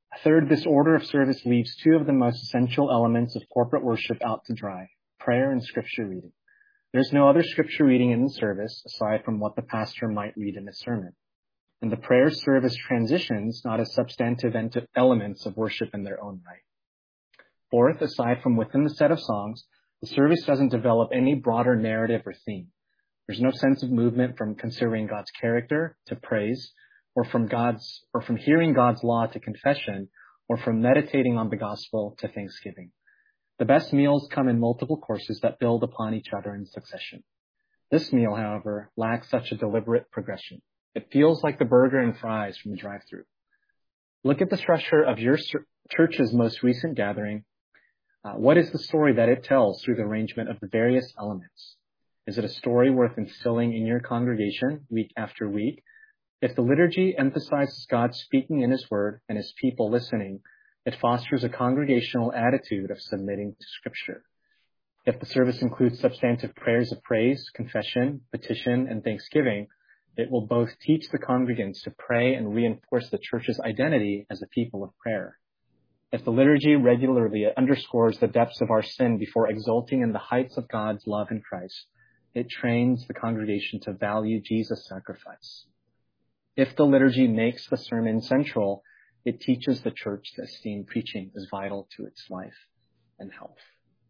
Third, this order of service leaves two of the most essential elements of corporate worship out to dry: prayer and scripture reading. There's no other scripture reading in the service aside from what the pastor might read in a sermon. And the prayer service transitions not as substantive elements of worship in their own right. Fourth, aside from within the set of songs, the service doesn't develop any broader narrative or theme. There's no sense of movement from considering God's character to praise, or from hearing God's law to confession, or from meditating on the gospel to thanksgiving. The best meals come in multiple courses that build upon each other in succession. This meal, however, lacks such a deliberate progression. It feels like the burger and fries from the drive-thru. Look at the structure of your church's most recent gathering. What is the story that it tells through the arrangement of the various elements? Is it a story worth instilling in your congregation week after week? If the liturgy emphasizes God speaking in His Word and His people listening, it fosters a congregational attitude of submitting to Scripture. If the service includes substantive prayers of praise, confession, petition, and thanksgiving, it will both teach the congregants to pray and reinforce the church's identity as a people of prayer. If the liturgy regularly underscores the depths of our sin before exulting in the heights of God's love in Christ, it trains the congregation to value Jesus' sacrifice. If the liturgy makes the sermon central, it teaches the church to esteem preaching as vital to its life and health.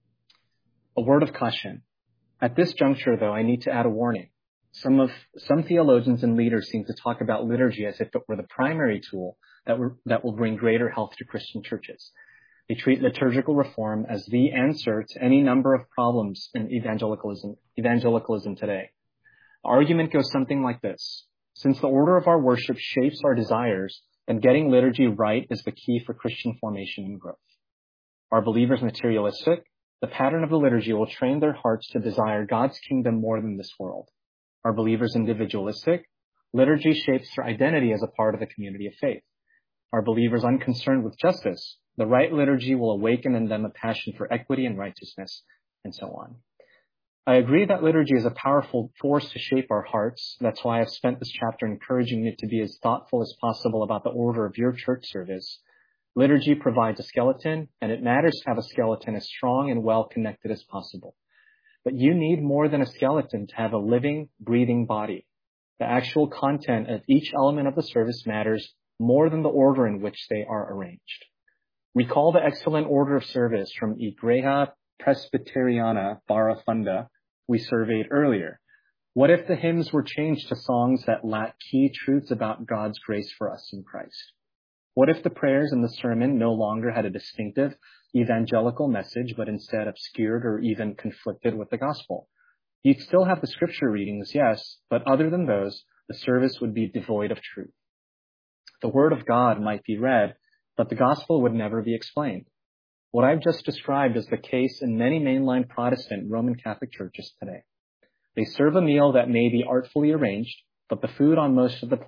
A word of caution. At this juncture, though, I need to add a warning. Some theologians and leaders seem to talk about liturgy as if it were the primary tool that will bring greater health to Christian churches. They treat liturgical reform as the answer to any number of problems in evangelicalism today. The argument goes something like this. Since the order of our worship shapes our desires, then getting liturgy right is the key for Christian formation and growth. Are believers materialistic? The pattern of the liturgy will train their hearts to desire God's kingdom more than this world. Are believers individualistic? Liturgy shapes their identity as a part of the community of faith. Are believers unconcerned with justice? The right liturgy will awaken in them a passion for equity and righteousness, and so on. I agree that liturgy is a powerful force to shape our hearts. That's why I've spent this chapter encouraging you to be as thoughtful as possible about the order of your church service. Liturgy provides a skeleton, and it matters to have a skeleton as strong and well connected as possible. But you need more than a skeleton to have a living, breathing body. The actual content of each element of the service matters more than the order in which they are arranged. Recall the excellent order of service from Igreja Presbyteriana Barra Funda we surveyed earlier. What if the hymns were changed to songs that lack key truths about God's grace for us in Christ? What if the prayers in the sermon no longer had a distinctive evangelical message, but instead obscured or even conflicted with the gospel? You'd still have the scripture readings, yes, but other than those, the service would be devoid of truth. The word of God might be read, but the gospel would never be explained. What I've just described is the case in many mainline Protestant Roman Catholic churches today. They serve a meal that may be artfully arranged, but the food on most of the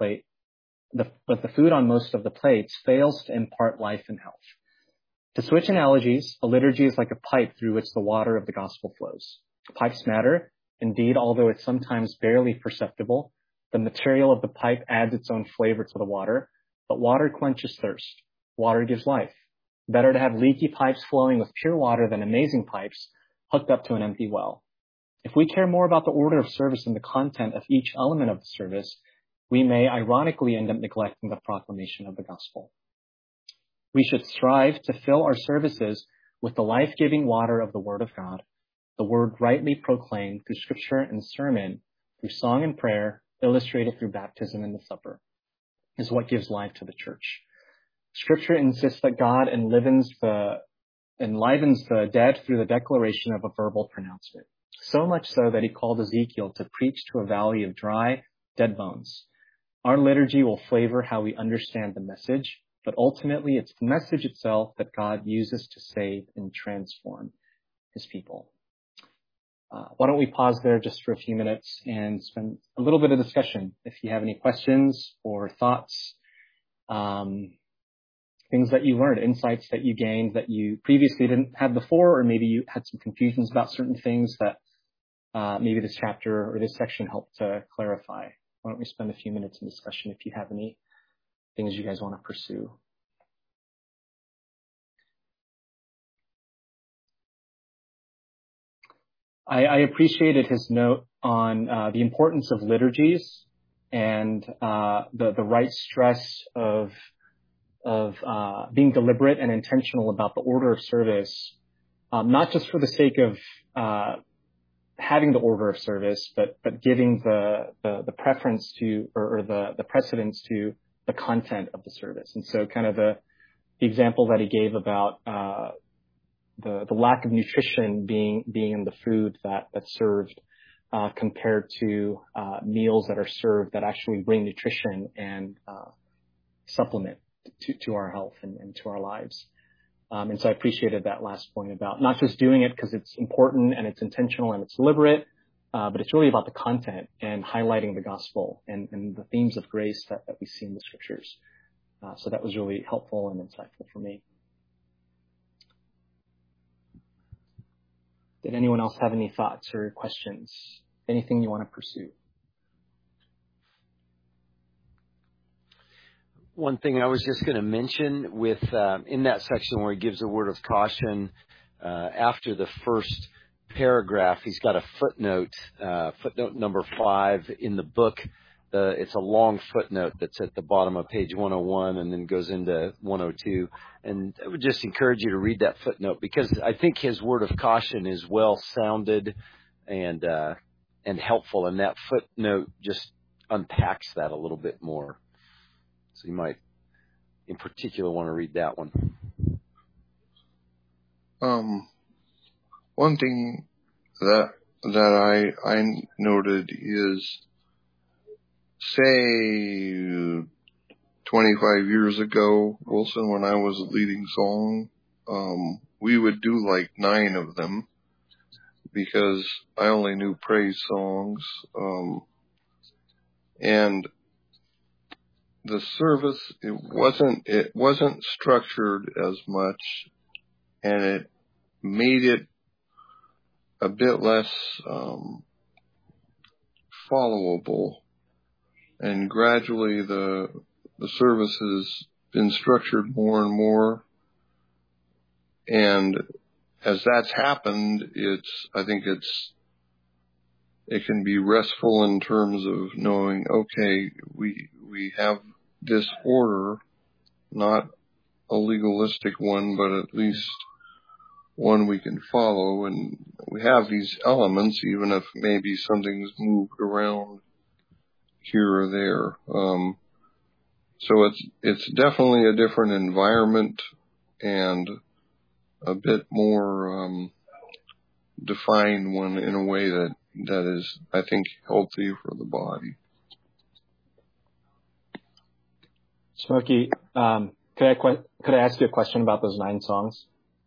plates fails to impart life and health. To switch analogies, a liturgy is like a pipe through which the water of the gospel flows. Pipes matter. Indeed, although it's sometimes barely perceptible, the material of the pipe adds its own flavor to the water, but water quenches thirst. Water gives life. Better to have leaky pipes flowing with pure water than amazing pipes hooked up to an empty well. If we care more about the order of service than the content of each element of the service, we may ironically end up neglecting the proclamation of the gospel. We should strive to fill our services with the life-giving water of the Word of God, the Word rightly proclaimed through Scripture and sermon, through song and prayer, illustrated through baptism and the supper, is what gives life to the church. Scripture insists that God enlivens the dead through the declaration of a verbal pronouncement, so much so that He called Ezekiel to preach to a valley of dry, dead bones. Our liturgy will flavor how we understand the message, but ultimately it's the message itself that God uses to save and transform His people. Why don't we pause there just for a few minutes and spend a little bit of discussion. If you have any questions or thoughts, things that you learned, insights that you gained that you previously didn't have before, or maybe you had some confusions about certain things that maybe this chapter or this section helped to clarify. Why don't we spend a few minutes in discussion if you have any things you guys want to pursue. I appreciated his note on the importance of liturgies and the right stress of being deliberate and intentional about the order of service, not just for the sake of having the order of service, but giving the preference to or the precedence to the content of the service. And so kind of the example that he gave about the lack of nutrition being in the food that's served compared to meals that are served that actually bring nutrition and supplement to our health and to our lives. And so I appreciated that last point about not just doing it because it's important and it's intentional and it's deliberate, but it's really about the content and highlighting the gospel and the themes of grace that we see in the scriptures. So that was really helpful and insightful for me. Did anyone else have any thoughts or questions? Anything you want to pursue? One thing I was just going to mention with in that section where he gives a word of caution after the first paragraph, he's got a footnote, footnote number 5 in the book. It's a long footnote that's at the bottom of page 101 and then goes into 102. And I would just encourage you to read that footnote because I think his word of caution is well sounded and helpful. And that footnote just unpacks that a little bit more. So you might, in particular, want to read that one. One thing that I noted is, say, 25 years ago, Wilson, when I was leading song, we would do like 9 of them because I only knew praise songs, and the service, it wasn't structured as much, and it made it a bit less followable. And gradually the service has been structured more and more. And as that's happened, I think it can be restful in terms of knowing, okay, we have this order, not a legalistic one, but at least one we can follow. And we have these elements, even if maybe something's moved around here or there. So it's definitely a different environment and a bit more defined one in a way that is, I think, healthy for the body. Smokey, could I ask you a question about those 9 songs?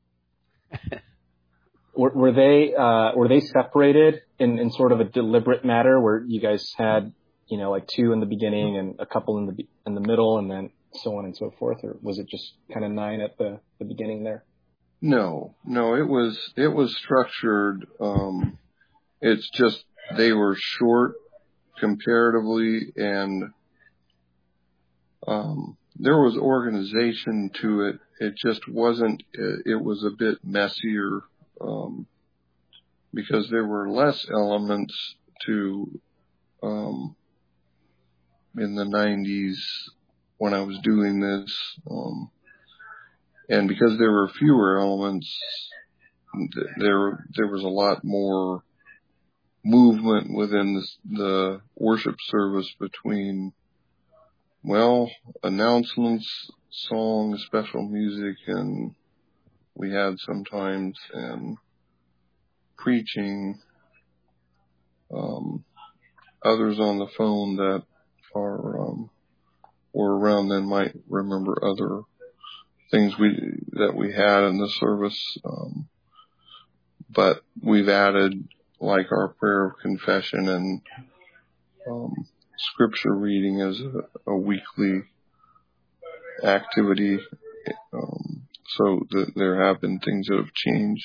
Were they separated in sort of a deliberate manner where you guys had, like 2 in the beginning and a couple in the middle and then so on and so forth, or was it just kind of 9 at the beginning there? No, it was structured. It's just they were short comparatively, and there was organization to it. It just wasn't. It was a bit messier because there were less elements to. In the 90s when I was doing this, and because there were fewer elements, there was a lot more movement within the worship service between, announcements, song, special music, and we had sometimes, and preaching, others on the phone that were around then might remember other things that we had in the service, but we've added like our prayer of confession and scripture reading as a weekly activity, so there have been things that have changed.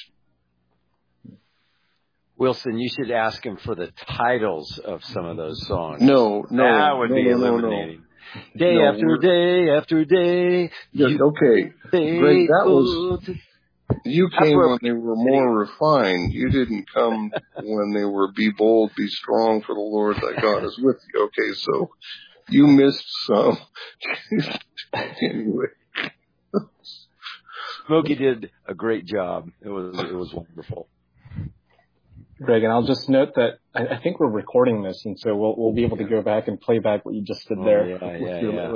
Wilson, you should ask him for the titles of some of those songs. No. That would be illuminating. No. Day after day after day. Okay. Greg, You came when they were more refined. You didn't come when they were be bold, be strong, for the Lord thy God is with you. Okay, so you missed some. Anyway. Smokey did a great job. It was wonderful. Greg, and I'll just note that I think we're recording this, and so we'll be able to go back and play back what you just did there. Yeah.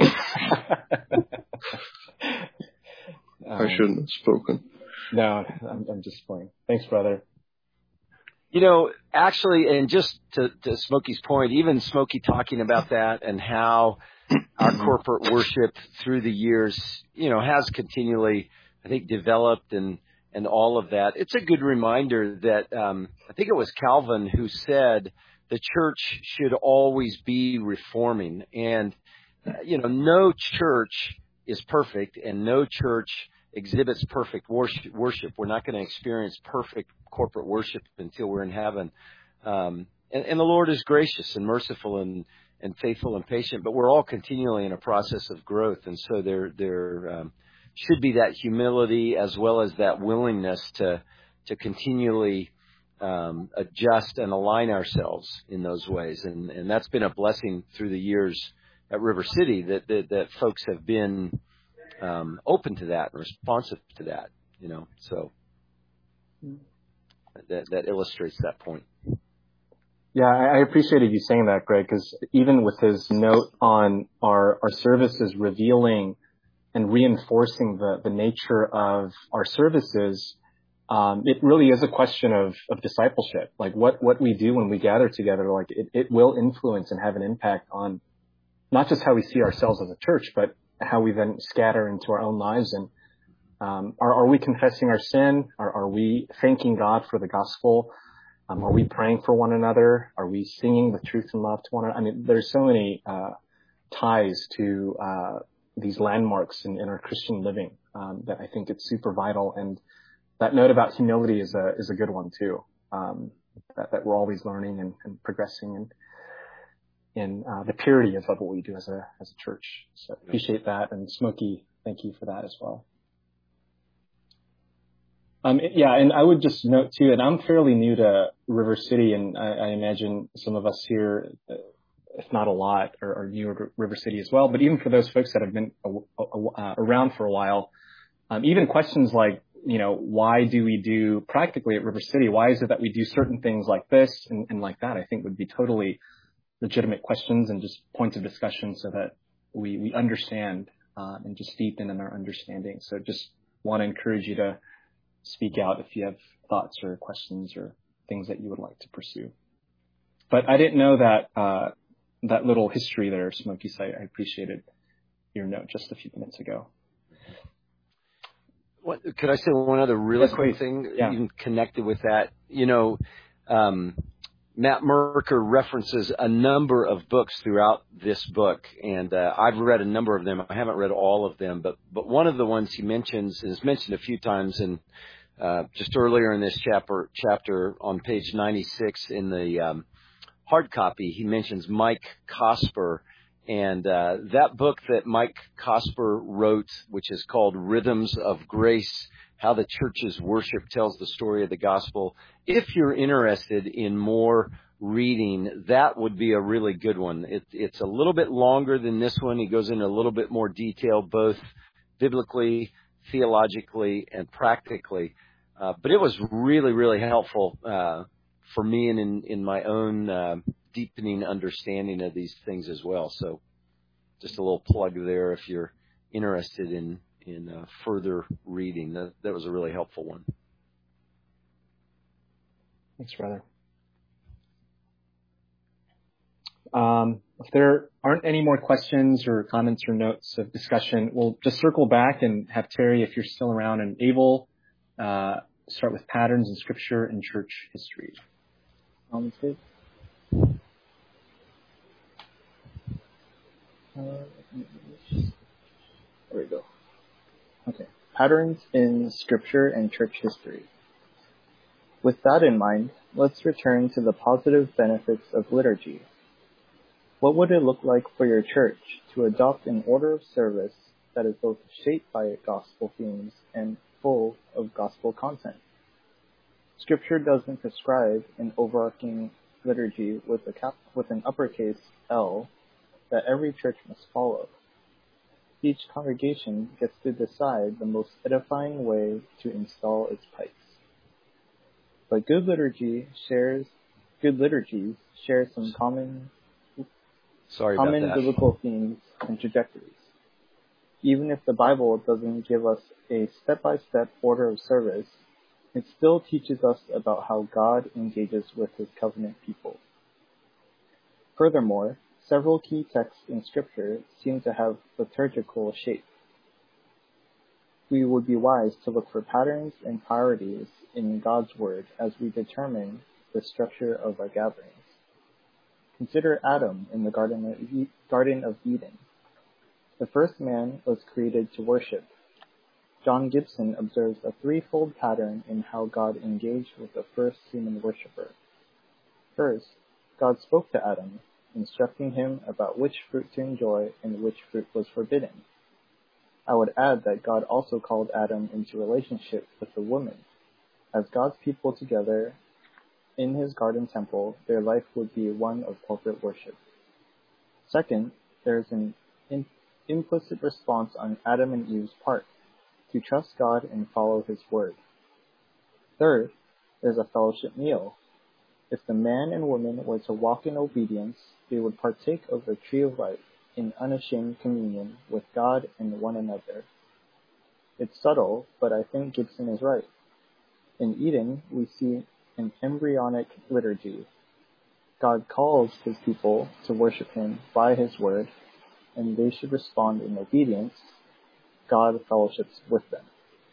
I shouldn't have spoken. No, I'm just playing. Thanks, brother. Actually, and just to Smokey's point, even Smokey talking about that and how our corporate worship through the years, has continually, I think, developed and all of that. It's a good reminder that I think it was Calvin who said the church should always be reforming. And, no church is perfect and no church exhibits perfect worship. We're not going to experience perfect corporate worship until we're in heaven. And the Lord is gracious and merciful and faithful and patient, but we're all continually in a process of growth. And so there should be that humility as well as that willingness to continually adjust and align ourselves in those ways. And that's been a blessing through the years at River City that folks have been open to that and responsive to that, so that illustrates that point. Yeah, I appreciated you saying that, Greg, because even with his note on our services revealing and reinforcing the nature of our services, it really is a question of discipleship. Like what we do when we gather together, like it will influence and have an impact on not just how we see ourselves as a church, but how we then scatter into our own lives. And are we confessing our sin? Are we thanking God for the gospel? Are we praying for one another? Are we singing the truth and love to one another? I mean, there's so many ties to these landmarks in our Christian living that I think it's super vital. And that note about humility is a good one too. That we're always learning and progressing in the purity of what we do as a church. So appreciate that. And Smokey, thank you for that as well. And I would just note too, and I'm fairly new to River City, and I imagine some of us here, if not a lot, are new to River City as well. But even for those folks that have been around for a while, even questions like, why do we do practically at River City? Why is it that we do certain things like this and like that? I think would be totally legitimate questions and just points of discussion so that we understand and just deepen in our understanding. So just want to encourage you to speak out if you have thoughts or questions or things that you would like to pursue. But I didn't know that little history there, Smokey. So I appreciated your note just a few minutes ago. Could I say one other really quick thing? Yeah. Even connected with that? Matt Merker references a number of books throughout this book, and I've read a number of them. I haven't read all of them, but one of the ones he mentions is mentioned a few times, and just earlier in this chapter on page 96 in the hard copy, he mentions Mike Cosper, and that book that Mike Cosper wrote, which is called Rhythms of Grace, How the Church's Worship Tells the Story of the Gospel. If you're interested in more reading, that would be a really good one. It's a little bit longer than this one. He goes into a little bit more detail, both biblically, theologically, and practically. But it was really, really helpful for me and in my own deepening understanding of these things as well. So just a little plug there if you're interested in further reading. That was a really helpful one. Thanks, brother. If there aren't any more questions or comments or notes of discussion, we'll just circle back and have Terry, if you're still around and able, start with patterns in Scripture and church history. Sounds good. There we go. Okay. Patterns in Scripture and church history. With that in mind, let's return to the positive benefits of liturgy. What would it look like for your church to adopt an order of service that is both shaped by gospel themes and full of gospel content. Scripture doesn't prescribe an overarching liturgy with an uppercase L that every church must follow. Each congregation gets to decide the most edifying way to install its pipes. But good liturgies share some common biblical themes and trajectories. Even if the Bible doesn't give us a step-by-step order of service, it still teaches us about how God engages with his covenant people. Furthermore, several key texts in Scripture seem to have liturgical shape. We would be wise to look for patterns and priorities in God's Word as we determine the structure of our gatherings. Consider Adam in the Garden of Eden. The first man was created to worship. John Gibson observes a threefold pattern in how God engaged with the first human worshiper. First, God spoke to Adam, instructing him about which fruit to enjoy and which fruit was forbidden. I would add that God also called Adam into relationship with the woman. As God's people together in his garden temple, their life would be one of corporate worship. Second, there is an implicit response on Adam and Eve's part, to trust God and follow his word. Third, there's a fellowship meal. If the man and woman were to walk in obedience, they would partake of the tree of life in unashamed communion with God and one another. It's subtle, but I think Gibson is right. In Eden, we see an embryonic liturgy. God calls his people to worship him by his word, and they should respond in obedience. God fellowships with them.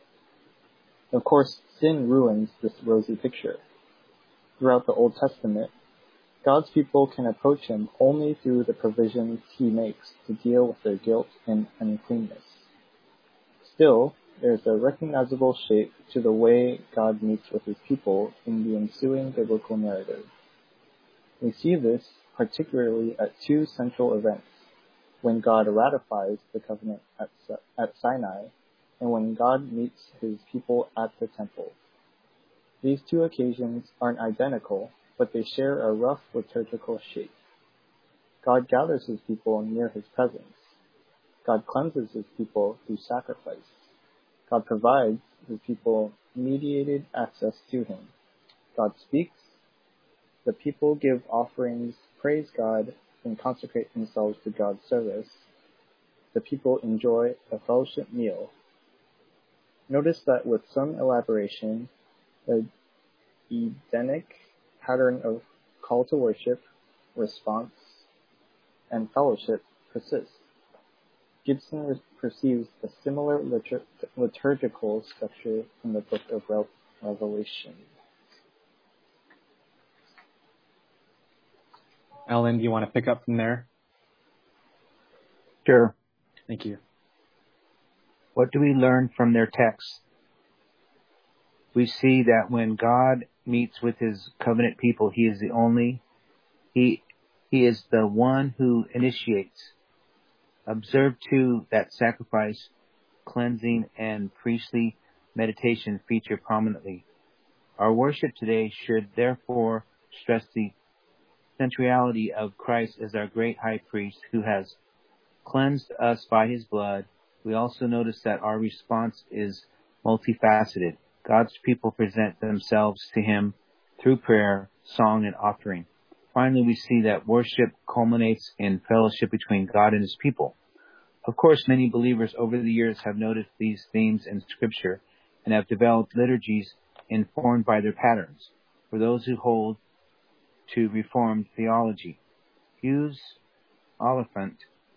Of course, sin ruins this rosy picture. Throughout the Old Testament, God's people can approach him only through the provisions he makes to deal with their guilt and uncleanness. Still, there's a recognizable shape to the way God meets with his people in the ensuing biblical narrative. We see this particularly at two central events: when God ratifies the covenant at Sinai, and when God meets his people at the temple. These two occasions aren't identical, but they share a rough liturgical shape. God gathers his people near his presence. God cleanses his people through sacrifice. God provides his people mediated access to him. God speaks. The people give offerings, praise God, and consecrate themselves to God's service. The people enjoy a fellowship meal. Notice that with some elaboration, the Edenic pattern of call to worship, response, and fellowship persists. Gibson perceives a similar liturgical structure in the book of Revelation. Alan, do you want to pick up from there? Sure. Thank you. What do we learn from their text? We see that when God meets with his covenant people, he is the one who initiates. Observe too that sacrifice, cleansing, and priestly meditation feature prominently. Our worship today should therefore stress the centrality of Christ as our great high priest who has cleansed us by his blood. We also notice that our response is multifaceted. God's people present themselves to him through prayer, song, and offering. Finally, we see that worship culminates in fellowship between God and his people. Of course, many believers over the years have noticed these themes in Scripture and have developed liturgies informed by their patterns. For those who hold to Reformed theology, Hughes Oliphant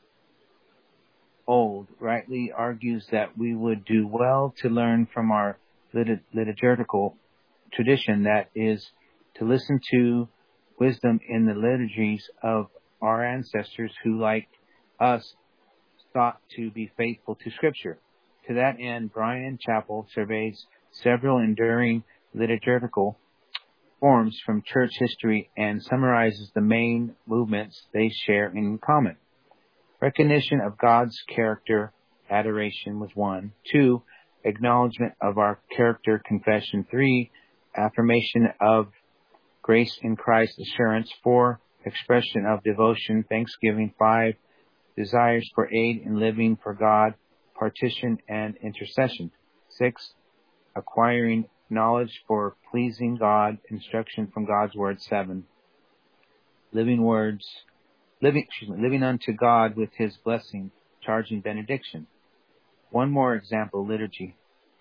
Old rightly argues that we would do well to learn from our liturgical tradition, that is, to listen to wisdom in the liturgies of our ancestors who, like us, sought to be faithful to Scripture. To that end, Bryan Chapell surveys several enduring liturgical forms from church history and summarizes the main movements they share in common. Recognition of God's character, adoration was one. 2, acknowledgement of our character, confession. 3, affirmation of grace in Christ, assurance. 4, expression of devotion, thanksgiving. 5, desires for aid in living for God, partition and intercession. 6, acquiring knowledge for pleasing God, instruction from God's word. 7, living unto God with his blessing, charging benediction. One more example, liturgy.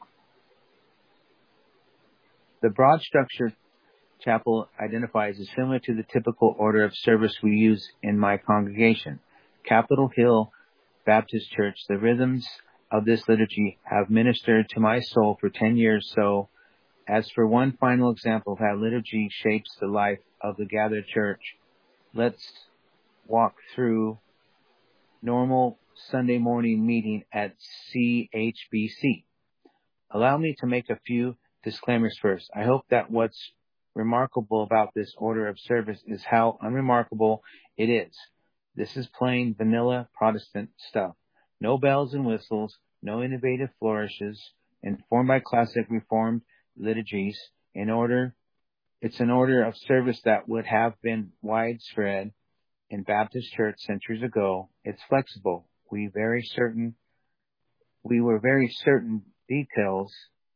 The broad structure chapel identifies is similar to the typical order of service we use in my congregation, Capitol Hill Baptist Church. The rhythms of this liturgy have ministered to my soul for 10 years. So, as for one final example of how liturgy shapes the life of the gathered church, let's walk through normal Sunday morning meeting at CHBC. Allow me to make a few disclaimers first. I hope that what's remarkable about this order of service is how unremarkable it is. This is plain vanilla Protestant stuff. No bells and whistles, no innovative flourishes, informed by classic Reformed liturgies. It's an order of service that would have been widespread in Baptist church centuries ago. It's flexible. We vary certain details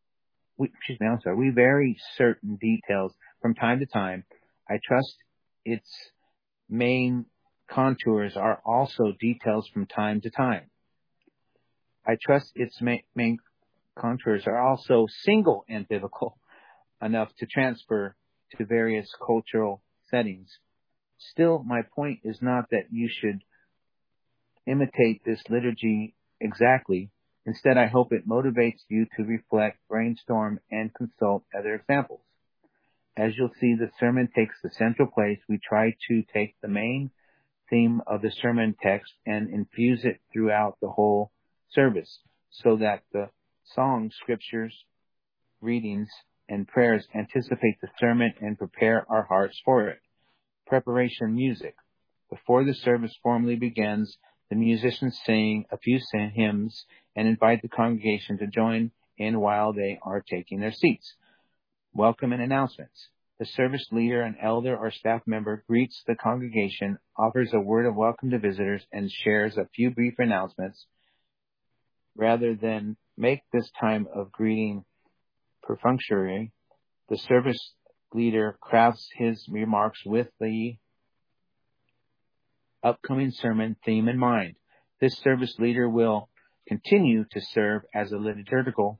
from time to time. I trust its main contours are also details from time to time. I trust its main contours are also single and biblical enough to transfer to various cultural settings. Still, my point is not that you should imitate this liturgy exactly. Instead, I hope it motivates you to reflect, brainstorm, and consult other examples. As you'll see, the sermon takes the central place. We try to take the main theme of the sermon text and infuse it throughout the whole service so that the songs, scriptures, readings, and prayers anticipate the sermon and prepare our hearts for it. Preparation music. Before the service formally begins, the musicians sing a few hymns and invite the congregation to join in while they are taking their seats. Welcome and announcements. The service leader, an elder or staff member, greets the congregation, offers a word of welcome to visitors, and shares a few brief announcements. Rather than make this time of greeting perfunctory, the service leader crafts his remarks with the upcoming sermon theme in mind. This service leader will continue to serve as a liturgical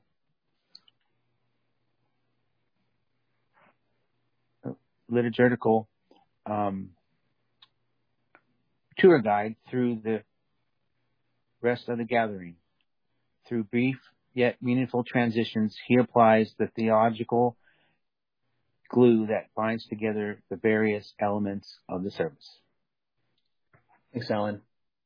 tour guide through the rest of the gathering. Through brief yet meaningful transitions, he applies the theological glue that binds together the various elements of the service. Thanks, Alan.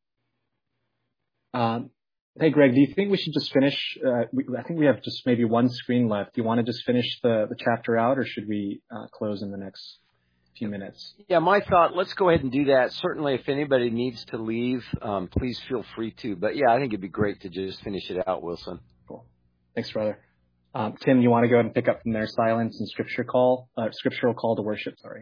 Hey, Greg, do you think we should just finish? I think we have just maybe one screen left. Do you want to just finish the chapter out, or should we close in the next few minutes? Yeah, my thought, let's go ahead and do that. Certainly, if anybody needs to leave, please feel free to. But yeah, I think it'd be great to just finish it out, Wilson. Cool. Thanks, brother. Tim, you want to go ahead and pick up from there? Silence and scriptural call to worship. Sorry.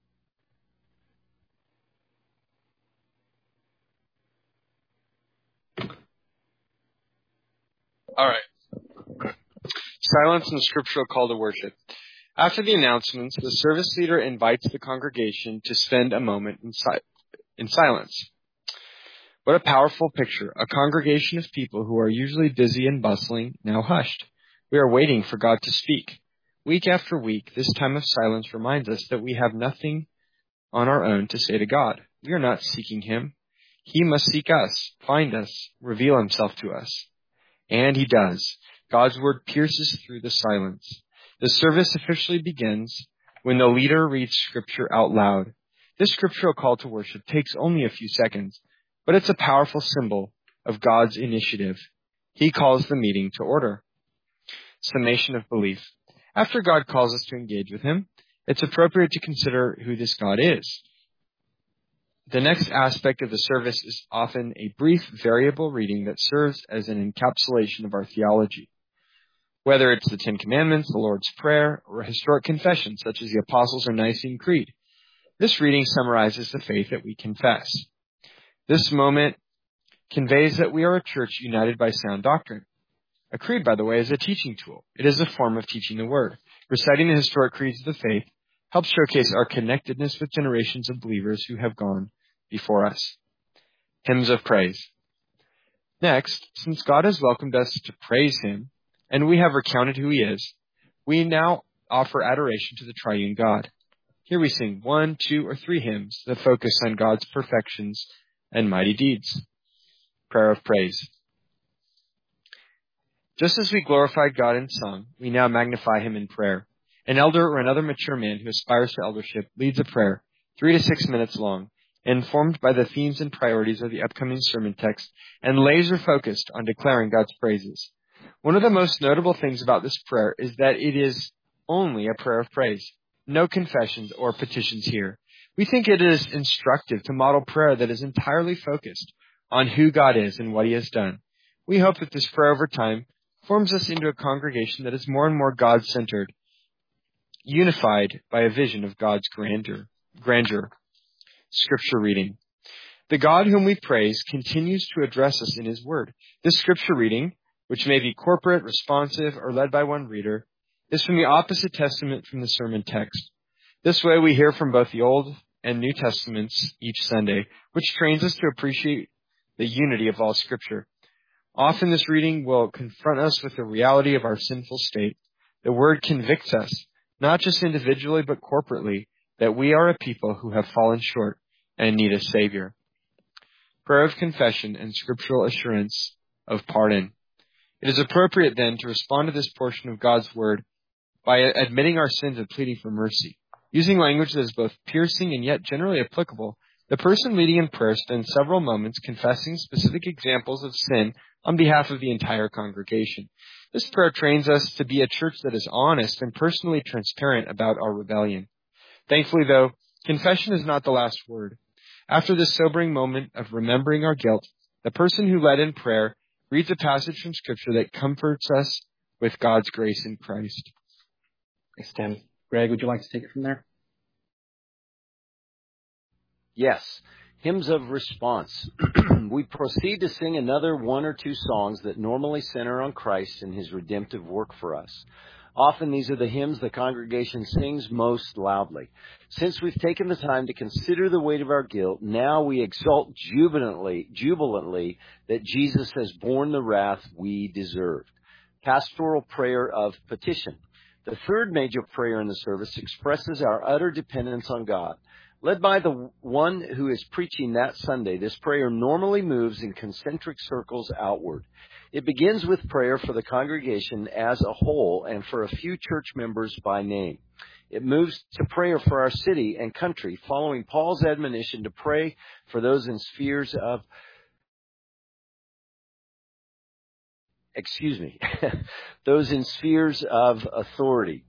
All right. Silence and scriptural call to worship. After the announcements, the service leader invites the congregation to spend a moment in silence. What a powerful picture. A congregation of people who are usually busy and bustling, now hushed. We are waiting for God to speak. Week after week, this time of silence reminds us that we have nothing on our own to say to God. We are not seeking Him. He must seek us, find us, reveal Himself to us. And He does. God's word pierces through the silence. The service officially begins when the leader reads scripture out loud. This scriptural call to worship takes only a few seconds, but it's a powerful symbol of God's initiative. He calls the meeting to order. Summation of belief. After God calls us to engage with Him, it's appropriate to consider who this God is. The next aspect of the service is often a brief variable reading that serves as an encapsulation of our theology. whether it's the Ten Commandments, the Lord's Prayer, or a historic confession such as the Apostles' or Nicene Creed. This reading summarizes the faith that we confess. This moment conveys that we are a church united by sound doctrine. A creed, by the way, is a teaching tool. It is a form of teaching the Word. Reciting the historic creeds of the faith helps showcase our connectedness with generations of believers who have gone before us. Hymns of praise. Next, since God has welcomed us to praise Him, and we have recounted who He is, we now offer adoration to the triune God. Here we sing 1, 2, or 3 hymns that focus on God's perfections and mighty deeds. Prayer of praise. Just as we glorified God in song, we now magnify Him in prayer. An elder or another mature man who aspires to eldership leads a prayer, 3 to 6 minutes long, informed by the themes and priorities of the upcoming sermon text, and laser-focused on declaring God's praises. One of the most notable things about this prayer is that it is only a prayer of praise. No confessions or petitions here. We think it is instructive to model prayer that is entirely focused on who God is and what He has done. We hope that this prayer over time forms us into a congregation that is more and more God-centered, unified by a vision of God's grandeur. Scripture reading. The God whom we praise continues to address us in His Word. This scripture reading, which may be corporate, responsive, or led by one reader, is from the opposite testament from the sermon text. This way we hear from both the Old and New Testaments each Sunday, which trains us to appreciate the unity of all Scripture. Often this reading will confront us with the reality of our sinful state. The Word convicts us, not just individually but corporately, that we are a people who have fallen short and need a Savior. Prayer of confession and scriptural assurance of pardon. It is appropriate then to respond to this portion of God's Word by admitting our sins and pleading for mercy. Using language that is both piercing and yet generally applicable, the person leading in prayer spends several moments confessing specific examples of sin on behalf of the entire congregation. This prayer trains us to be a church that is honest and personally transparent about our rebellion. Thankfully, though, confession is not the last word. After this sobering moment of remembering our guilt, the person who led in prayer reads a passage from Scripture that comforts us with God's grace in Christ. Thanks, Tim. Greg, would you like to take it from there? Yes. Hymns of response. We proceed to sing another 1 or 2 songs that normally center on Christ and His redemptive work for us. Often these are the hymns the congregation sings most loudly. Since we've taken the time to consider the weight of our guilt, now we exult jubilantly that Jesus has borne the wrath we deserved. Pastoral prayer of petition. The third major prayer in the service expresses our utter dependence on God. Led by the one who is preaching that Sunday, this prayer normally moves in concentric circles outward. It begins with prayer for the congregation as a whole and for a few church members by name. It moves to prayer for our city and country, following Paul's admonition to pray for those in spheres of those in spheres of authority.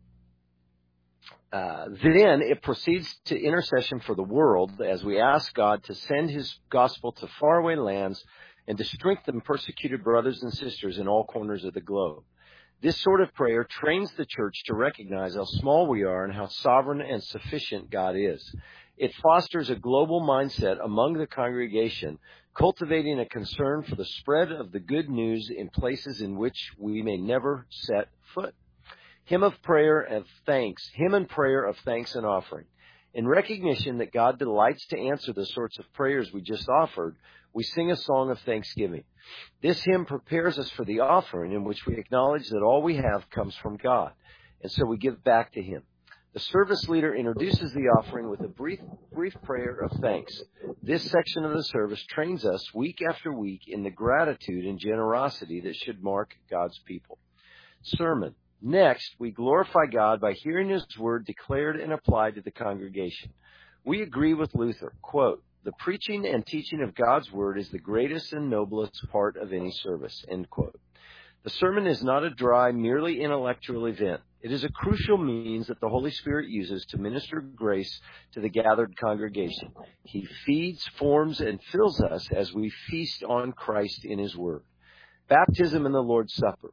Then it proceeds to intercession for the world as we ask God to send His gospel to faraway lands and to strengthen persecuted brothers and sisters in all corners of the globe. This sort of prayer trains the church to recognize how small we are and how sovereign and sufficient God is. It fosters a global mindset among the congregation, cultivating a concern for the spread of the good news in places in which we may never set foot. Hymn and prayer of thanks and offering. In recognition that God delights to answer the sorts of prayers we just offered, we sing a song of thanksgiving. This hymn prepares us for the offering, in which we acknowledge that all we have comes from God, and so we give back to Him. The service leader introduces the offering with a brief prayer of thanks. This section of the service trains us week after week in the gratitude and generosity that should mark God's people. Sermon. Next, we glorify God by hearing His Word declared and applied to the congregation. We agree with Luther, quote, "The preaching and teaching of God's Word is the greatest and noblest part of any service," end quote. The sermon is not a dry, merely intellectual event. It is a crucial means that the Holy Spirit uses to minister grace to the gathered congregation. He feeds, forms, and fills us as we feast on Christ in His Word. Baptism and the Lord's Supper.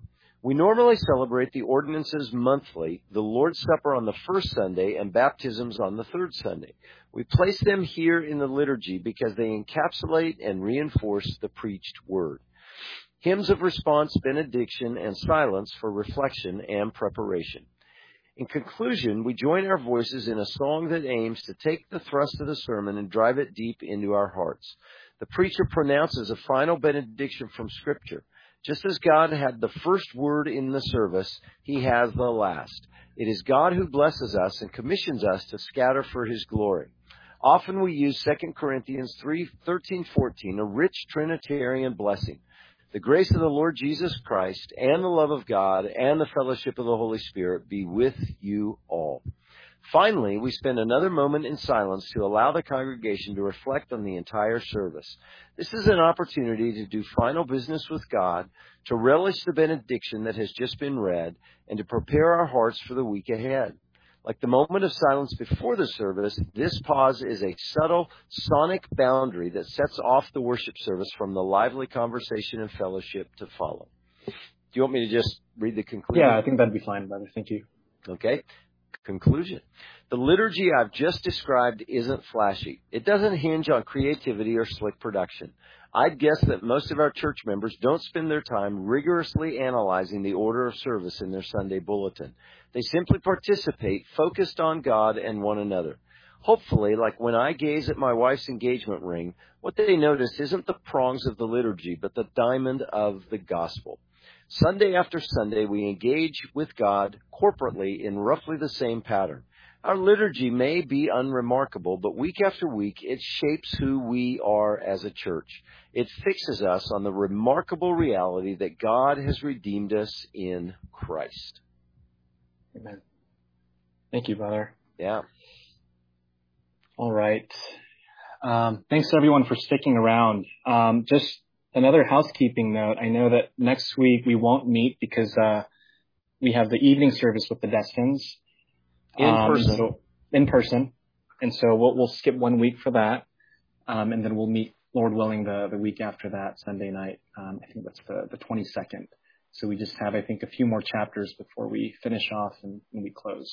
We normally celebrate the ordinances monthly, the Lord's Supper on the first Sunday, and baptisms on the third Sunday. We place them here in the liturgy because they encapsulate and reinforce the preached word. Hymns of response, benediction, and silence for reflection and preparation. In conclusion, we join our voices in a song that aims to take the thrust of the sermon and drive it deep into our hearts. The preacher pronounces a final benediction from Scripture. Just as God had the first word in the service, he has the last. It is God who blesses us and commissions us to scatter for his glory. Often we use 2 Corinthians 3:13-14, a rich Trinitarian blessing. The grace of the Lord Jesus Christ and the love of God and the fellowship of the Holy Spirit be with you all. Finally, we spend another moment in silence to allow the congregation to reflect on the entire service. This is an opportunity to do final business with God, to relish the benediction that has just been read, and to prepare our hearts for the week ahead. Like the moment of silence before the service, this pause is a subtle sonic boundary that sets off the worship service from the lively conversation and fellowship to follow. Do you want me to just read the conclusion? Yeah, I think that'd be fine, brother. Thank you. Okay. Conclusion. The liturgy I've just described isn't flashy. It doesn't hinge on creativity or slick production. I'd guess that most of our church members don't spend their time rigorously analyzing the order of service in their Sunday bulletin. They simply participate, focused on God and one another. Hopefully, like when I gaze at my wife's engagement ring, what they notice isn't the prongs of the liturgy, but the diamond of the gospel. Sunday after Sunday, we engage with God corporately in roughly the same pattern. Our liturgy may be unremarkable, but week after week, it shapes who we are as a church. It fixes us on the remarkable reality that God has redeemed us in Christ. Amen. Thank you, brother. Yeah. All right. Thanks everyone for sticking around. Just another housekeeping note. I know that next week we won't meet because we have the evening service with the Destins. In person. And so we'll skip 1 week for that. And then we'll meet, Lord willing, the week after that, Sunday night. I think that's the 22nd. So we just have, I think, a few more chapters before we finish off and we close.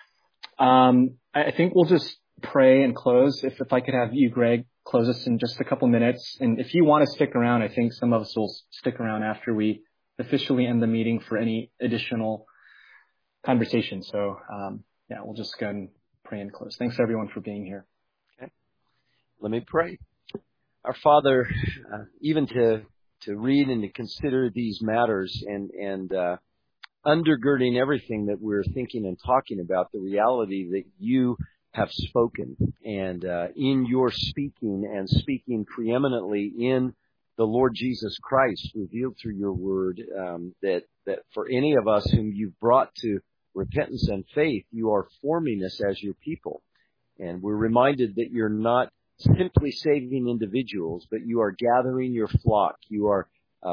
I think we'll just pray and close. If I could have you, Greg, close us in just a couple minutes. And if you want to stick around, I think some of us will stick around after we officially end the meeting for any additional conversation. So, we'll just go ahead and pray and close. Thanks everyone for being here. Okay. Let me pray. Our Father, even to read and to consider these matters and undergirding everything that we're thinking and talking about, the reality that you have spoken, and in your speaking and speaking preeminently in the Lord Jesus Christ revealed through your word, that for any of us whom you've brought to repentance and faith, you are forming us as your people. And we're reminded that you're not simply saving individuals, but you are gathering your flock. You are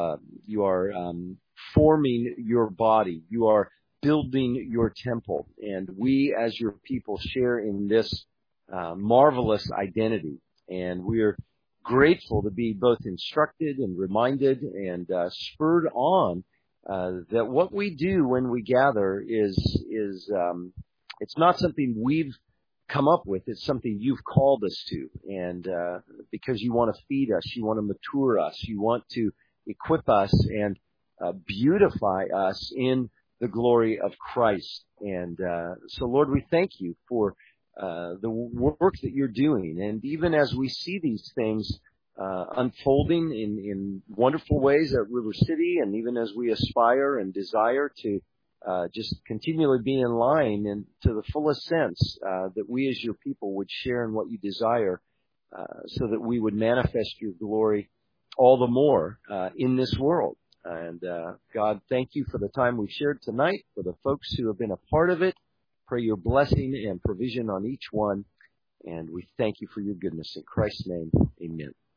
forming your body. You are building your temple. And we as your people share in this marvelous identity. And we're grateful to be both instructed and reminded and spurred on that what we do when we gather is it's not something we've come up with. It's something you've called us to. And because you want to feed us, you want to mature us, you want to equip us and beautify us in the glory of Christ. And so, Lord, we thank you for the work that you're doing. And even as we see these things unfolding in wonderful ways at River City, and even as we aspire and desire to just continually be in line and to the fullest sense that we as your people would share in what you desire, so that we would manifest your glory all the more in this world. And God, thank you for the time we've shared tonight, for the folks who have been a part of it. Pray your blessing and provision on each one. And we thank you for your goodness. In Christ's name, amen.